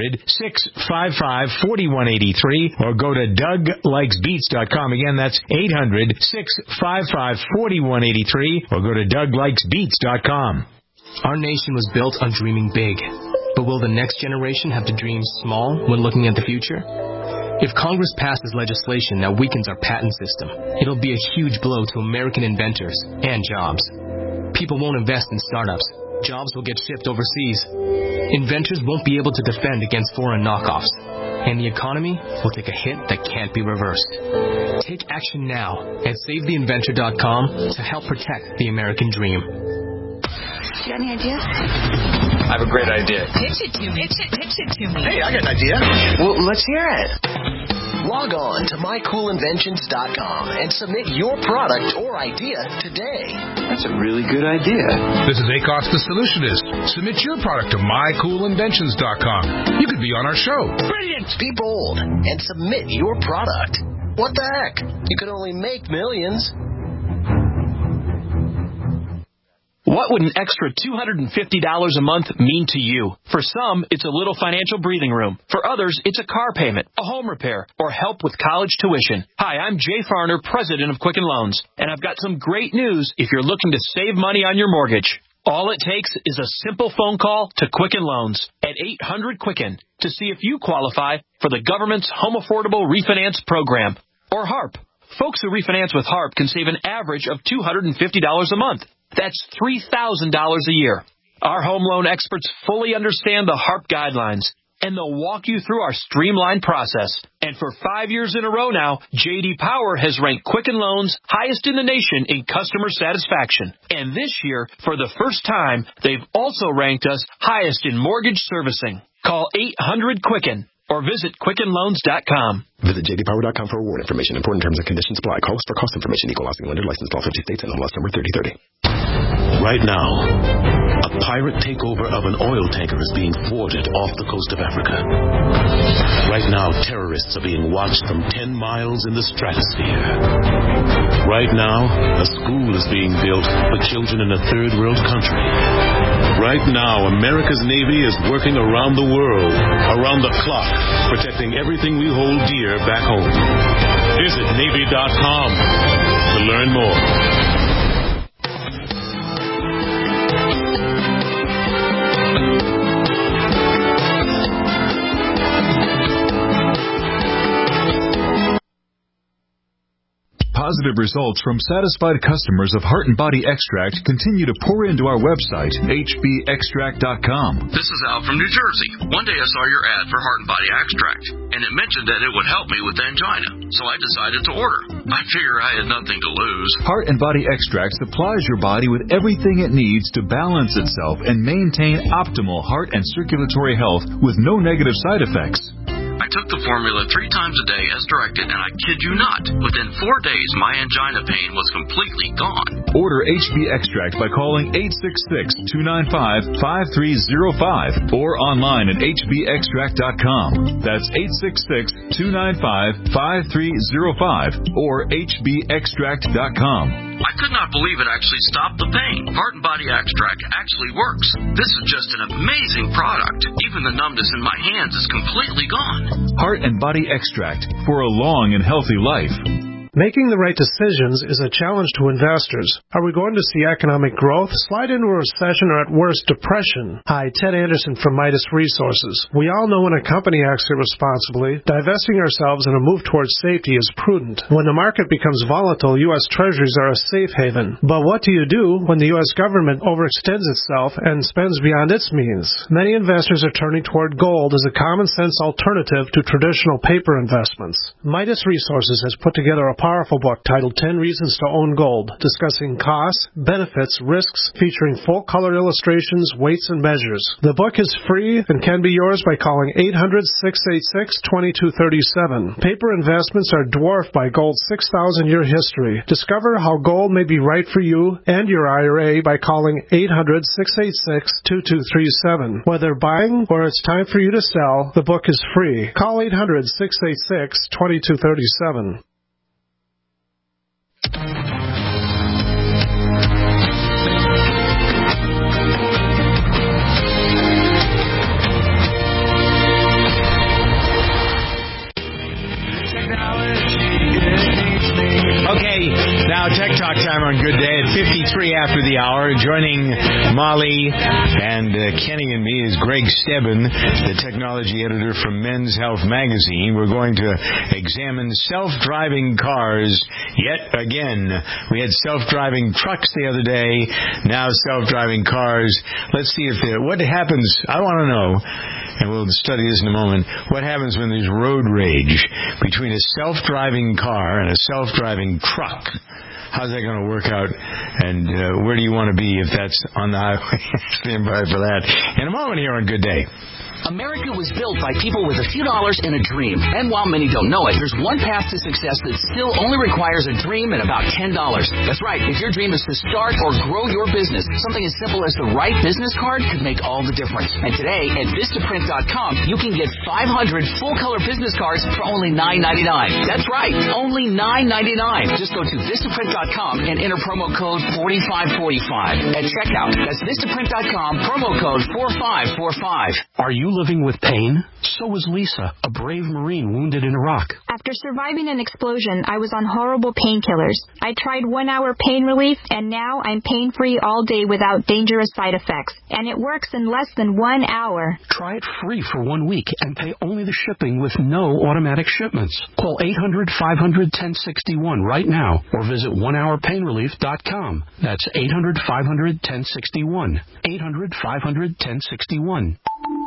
Speaker 2: 800-655-4183 or go to DougLikesBeets.com. Again, that's 800-655-4183 or go to DougLikesBeets.com.
Speaker 9: Our nation was built on dreaming big. But will the next generation have to dream small when looking at the future? If Congress passes legislation that weakens our patent system, it'll be a huge blow to American inventors and jobs. People won't invest in startups. Jobs will get shipped overseas. Inventors won't be able to defend against foreign knockoffs. And the economy will take a hit that can't be reversed. Take action now at SaveTheInventor.com to help protect the American dream.
Speaker 13: You got any ideas?
Speaker 23: I have a great idea.
Speaker 13: Pitch it to me. Pitch it to me.
Speaker 24: Hey, I got an idea.
Speaker 21: Well, let's hear it. Log on to mycoolinventions.com and submit your product or idea today.
Speaker 24: That's a really good idea.
Speaker 3: This is Akos the Solutionist. Submit your product to mycoolinventions.com. You could be on our show.
Speaker 21: Brilliant! Be bold and submit your product. What the heck? You could only make millions.
Speaker 10: What would an extra $250 a month mean to you? For some, it's a little financial breathing room. For others, it's a car payment, a home repair, or help with college tuition. Hi, I'm Jay Farner, president of Quicken Loans, and I've got some great news if you're looking to save money on your mortgage. All it takes is a simple phone call to Quicken Loans at 800-QUICKEN to see if you qualify for the government's Home Affordable Refinance Program, or HARP. Folks who refinance with HARP can save an average of $250 a month. That's $3,000 a year. Our home loan experts fully understand the HARP guidelines, and they'll walk you through our streamlined process. And for 5 years in a row now, J.D. Power has ranked Quicken Loans highest in the nation in customer satisfaction. And this year, for the first time, they've also ranked us highest in mortgage servicing. Call 800-QUICKEN. Or visit QuickenLoans.com.
Speaker 14: Visit jdpower.com for award information. Important terms and conditions apply. Call us for cost information. Equal housing lender. Licensed in all 50 states and MLS number 3030.
Speaker 22: Right now, a
Speaker 20: pirate takeover of an oil tanker is being thwarted off the coast of Africa. Right now, terrorists are being watched from 10 miles in the stratosphere. Right now, a school is being built for children in a third world country. Right now, America's Navy is working around the world, around the clock, protecting everything we hold dear back home. Visit Navy.com to learn more.
Speaker 6: Positive results from satisfied customers of Heart and Body Extract continue to pour into our website, hbextract.com.
Speaker 15: This is Al from New Jersey. One day I saw your ad for Heart and Body Extract, and it mentioned that it would help me with angina, so I decided to order. I figure I had nothing to lose.
Speaker 6: Heart and Body Extract supplies your body with everything it needs to balance itself and maintain optimal heart and circulatory health with no negative side effects.
Speaker 15: I took the formula 3 times a day as directed, and I kid you not, within 4 days my angina pain was completely gone.
Speaker 6: Order HB Extract by calling 866-295-5305 or online at hbextract.com. That's 866-295-5305 or hbextract.com.
Speaker 15: I could not believe it actually stopped the pain. Heart and Body Extract actually works. This is just an amazing product. Even the numbness in my hands is completely gone.
Speaker 6: Heart and Body Extract for a long and healthy life.
Speaker 16: Making the right decisions is a challenge to investors. Are we going to see economic growth, slide into a recession, or at worst, depression? Hi, Ted Anderson from Midas Resources. We all know when a company acts irresponsibly, divesting ourselves in a move towards safety is prudent. When the market becomes volatile, U.S. Treasuries are a safe haven. But what do you do when the U.S. government overextends itself and spends beyond its means? Many investors are turning toward gold as a common-sense alternative to traditional paper investments. Midas Resources has put together a powerful book titled 10 Reasons to Own Gold, discussing costs, benefits, risks, featuring full-color illustrations, weights, and measures. The book is free and can be yours by calling 800-686-2237. Paper investments are dwarfed by gold's 6,000-year history. Discover how gold may be right for you and your IRA by calling 800-686-2237. Whether buying or it's time for you to sell, the book is free. Call 800-686-2237.
Speaker 2: Okay, now Tech Talk time on Good Day at 53 after the hour. Joining Molly and Kenny and me is Greg Stebbin, the technology editor from Men's Health Magazine. We're going to examine self-driving cars yet again. We had self-driving trucks the other day, now self-driving cars. Let's see if what happens. I want to know, and we'll study this in a moment, what happens when there's road rage between a self-driving car and a self-driving truck. How's that going to work out, and where do you want to be if that's on the highway? Stand by for that in a moment here on Good Day.
Speaker 17: America was built by people with a few dollars and a dream. And while many don't know it, there's one path to success that still only requires a dream and about $10. That's right. If your dream is to start or grow your business, something as simple as the right business card could make all the difference. And today at Vistaprint.com, you can get 500 full-color business cards for only $9.99. That's right. Only $9.99. Just go to Vistaprint.com and enter promo code 4545 at checkout. That's Vistaprint.com, promo code 4545.
Speaker 19: Are you living with pain? So is Lisa, a brave Marine wounded in Iraq.
Speaker 26: After surviving an explosion, I was on horrible painkillers. I tried 1 hour pain relief, and now I'm pain-free all day without dangerous side effects. And it works in less than 1 hour.
Speaker 19: Try it free for 1 week and pay only the shipping with no automatic shipments. Call 800-500-1061 right now or visit onehourpainrelief.com. That's 800-500-1061. 800-500-1061.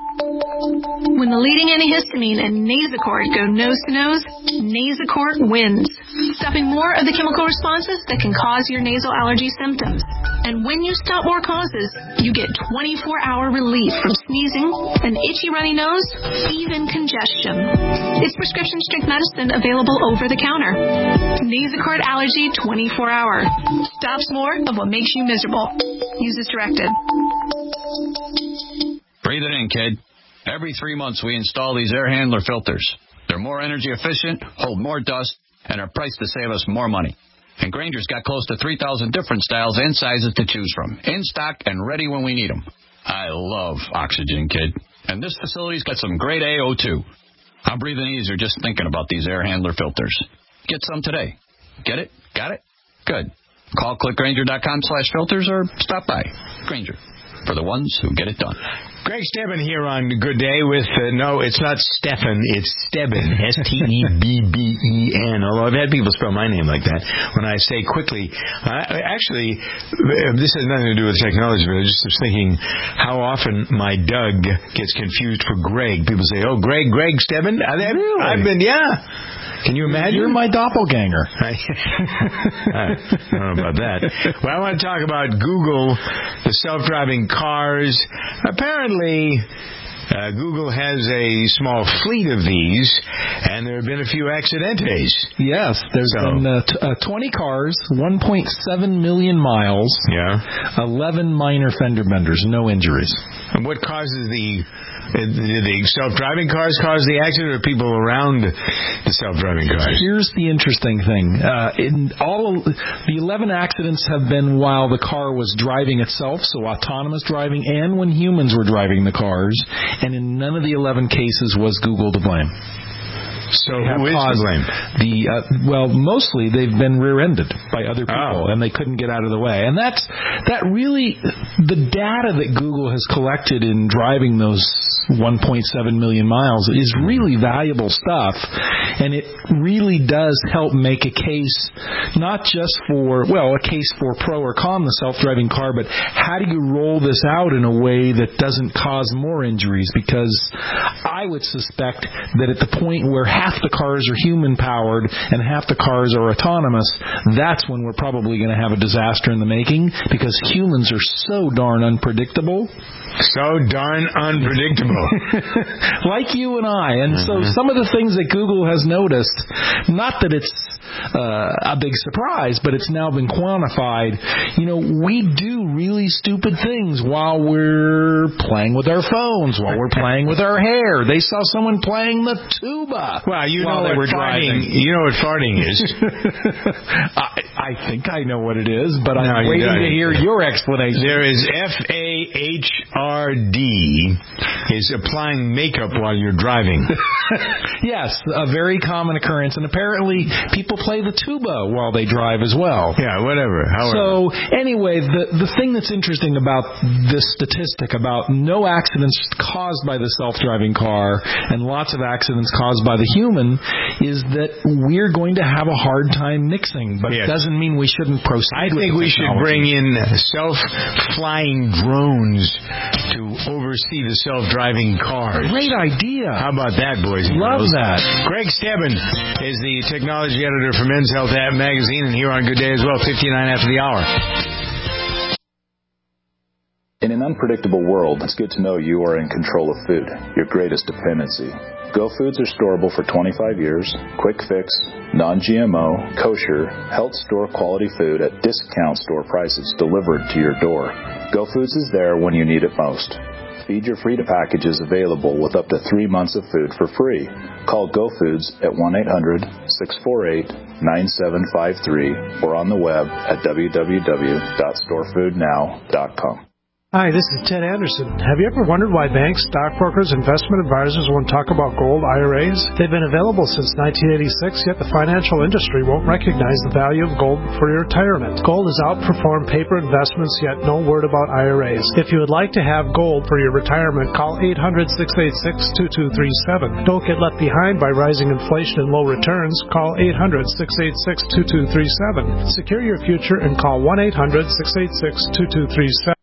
Speaker 27: When the leading antihistamine and Nasacort go nose-to-nose, Nasacort wins, stopping more of the chemical responses that can cause your nasal allergy symptoms. And when you stop more causes, you get 24-hour relief from sneezing, an itchy runny nose, even congestion. It's prescription-strength medicine available over the counter. Nasacort Allergy 24-hour. Stops more of what makes you miserable. Use as directed.
Speaker 12: Breathe it in, kid. Every 3 months we install these air handler filters. They're more energy efficient, hold more dust, and are priced to save us more money. And Grainger's got close to 3,000 different styles and sizes to choose from, in stock and ready when we need them. I love oxygen, kid. And this facility's got some great AO, too. I'm breathing easier just thinking about these air handler filters. Get some today. Get it? Got it? Good. Call clickgrainger.com/filters or stop by. Grainger, for the ones who get it done.
Speaker 2: Greg Stebbin here on Good Day with, no, it's not Stefan, it's Stebbin, S-T-E-B-B-E-N, although I've had people spell my name like that. When I say quickly, actually, this has nothing to do with technology, but I just was thinking how often my Doug gets confused for Greg. People say, oh, Greg Stebbin?
Speaker 1: Really?
Speaker 2: I've been, yeah. Can you imagine?
Speaker 1: You're my doppelganger.
Speaker 2: I don't know about that. Well, I want to talk about Google, the self-driving cars. Apparently, Google has a small fleet of these, and there have been a few accidentes.
Speaker 1: Yes, there's been 20 cars, 1.7 million miles, 11 minor fender benders, no injuries.
Speaker 2: And what causes the self-driving cars cause the accident, or people around the self-driving cars?
Speaker 1: Here's the interesting thing. The 11 accidents have been while the car was driving itself, so autonomous driving, and when humans were driving the cars, and in none of the 11 cases was Google to blame.
Speaker 2: So who is to blame?
Speaker 1: Well, mostly they've been rear-ended by other people, and they couldn't get out of the way. And that really, the data that Google has collected in driving those 1.7 million miles is really valuable stuff, and it really does help make a case, not just for, a case for pro or con the self-driving car, but how do you roll this out in a way that doesn't cause more injuries? Because I would suspect that at the point where half the cars are human-powered and half the cars are autonomous, that's when we're probably going to have a disaster in the making, because humans are so darn unpredictable.
Speaker 2: So darn unpredictable.
Speaker 1: Like you and I. And so some of the things that Google has noticed, not that it's a big surprise, but it's now been quantified. We do really stupid things while we're playing with our phones, while we're playing with our hair. They saw someone playing the tuba.
Speaker 2: Well, you know what farting is.
Speaker 1: I think I know what it is, but I'm waiting to hear your explanation.
Speaker 2: There is FAHRD, is applying makeup while you're driving.
Speaker 1: Yes, a very common occurrence, and apparently people play the tuba while they drive as well.
Speaker 2: Yeah, whatever. However.
Speaker 1: So anyway, the thing that's interesting about this statistic about no accidents caused by the self-driving car and lots of accidents caused by the human is that we're going to have a hard time mixing, but it doesn't mean we shouldn't proceed.
Speaker 2: I think we should bring in self-flying drones to oversee the self-driving cars.
Speaker 1: Great idea.
Speaker 2: How about that, boys and
Speaker 1: girls?
Speaker 2: Love that. Greg Stebbin is the technology editor for Men's Health Magazine, and here on Good Day as well, 59 after the hour.
Speaker 4: In an unpredictable world, it's good to know you are in control of food, your greatest dependency. Go Foods are storable for 25 years, quick fix, non-GMO, kosher, health store quality food at discount store prices delivered to your door. Go Foods is there when you need it most. Feed Your Free to Package is available with up to 3 months of food for free. Call Go Foods at 1-800-648-9753 or on the web at www.storefoodnow.com.
Speaker 16: Hi, this is Ted Anderson. Have you ever wondered why banks, stockbrokers, investment advisors won't talk about gold IRAs? They've been available since 1986, yet the financial industry won't recognize the value of gold for your retirement. Gold has outperformed paper investments, yet no word about IRAs. If you would like to have gold for your retirement, call 800-686-2237. Don't get left behind by rising inflation and low returns. Call 800-686-2237. Secure your future and call 1-800-686-2237.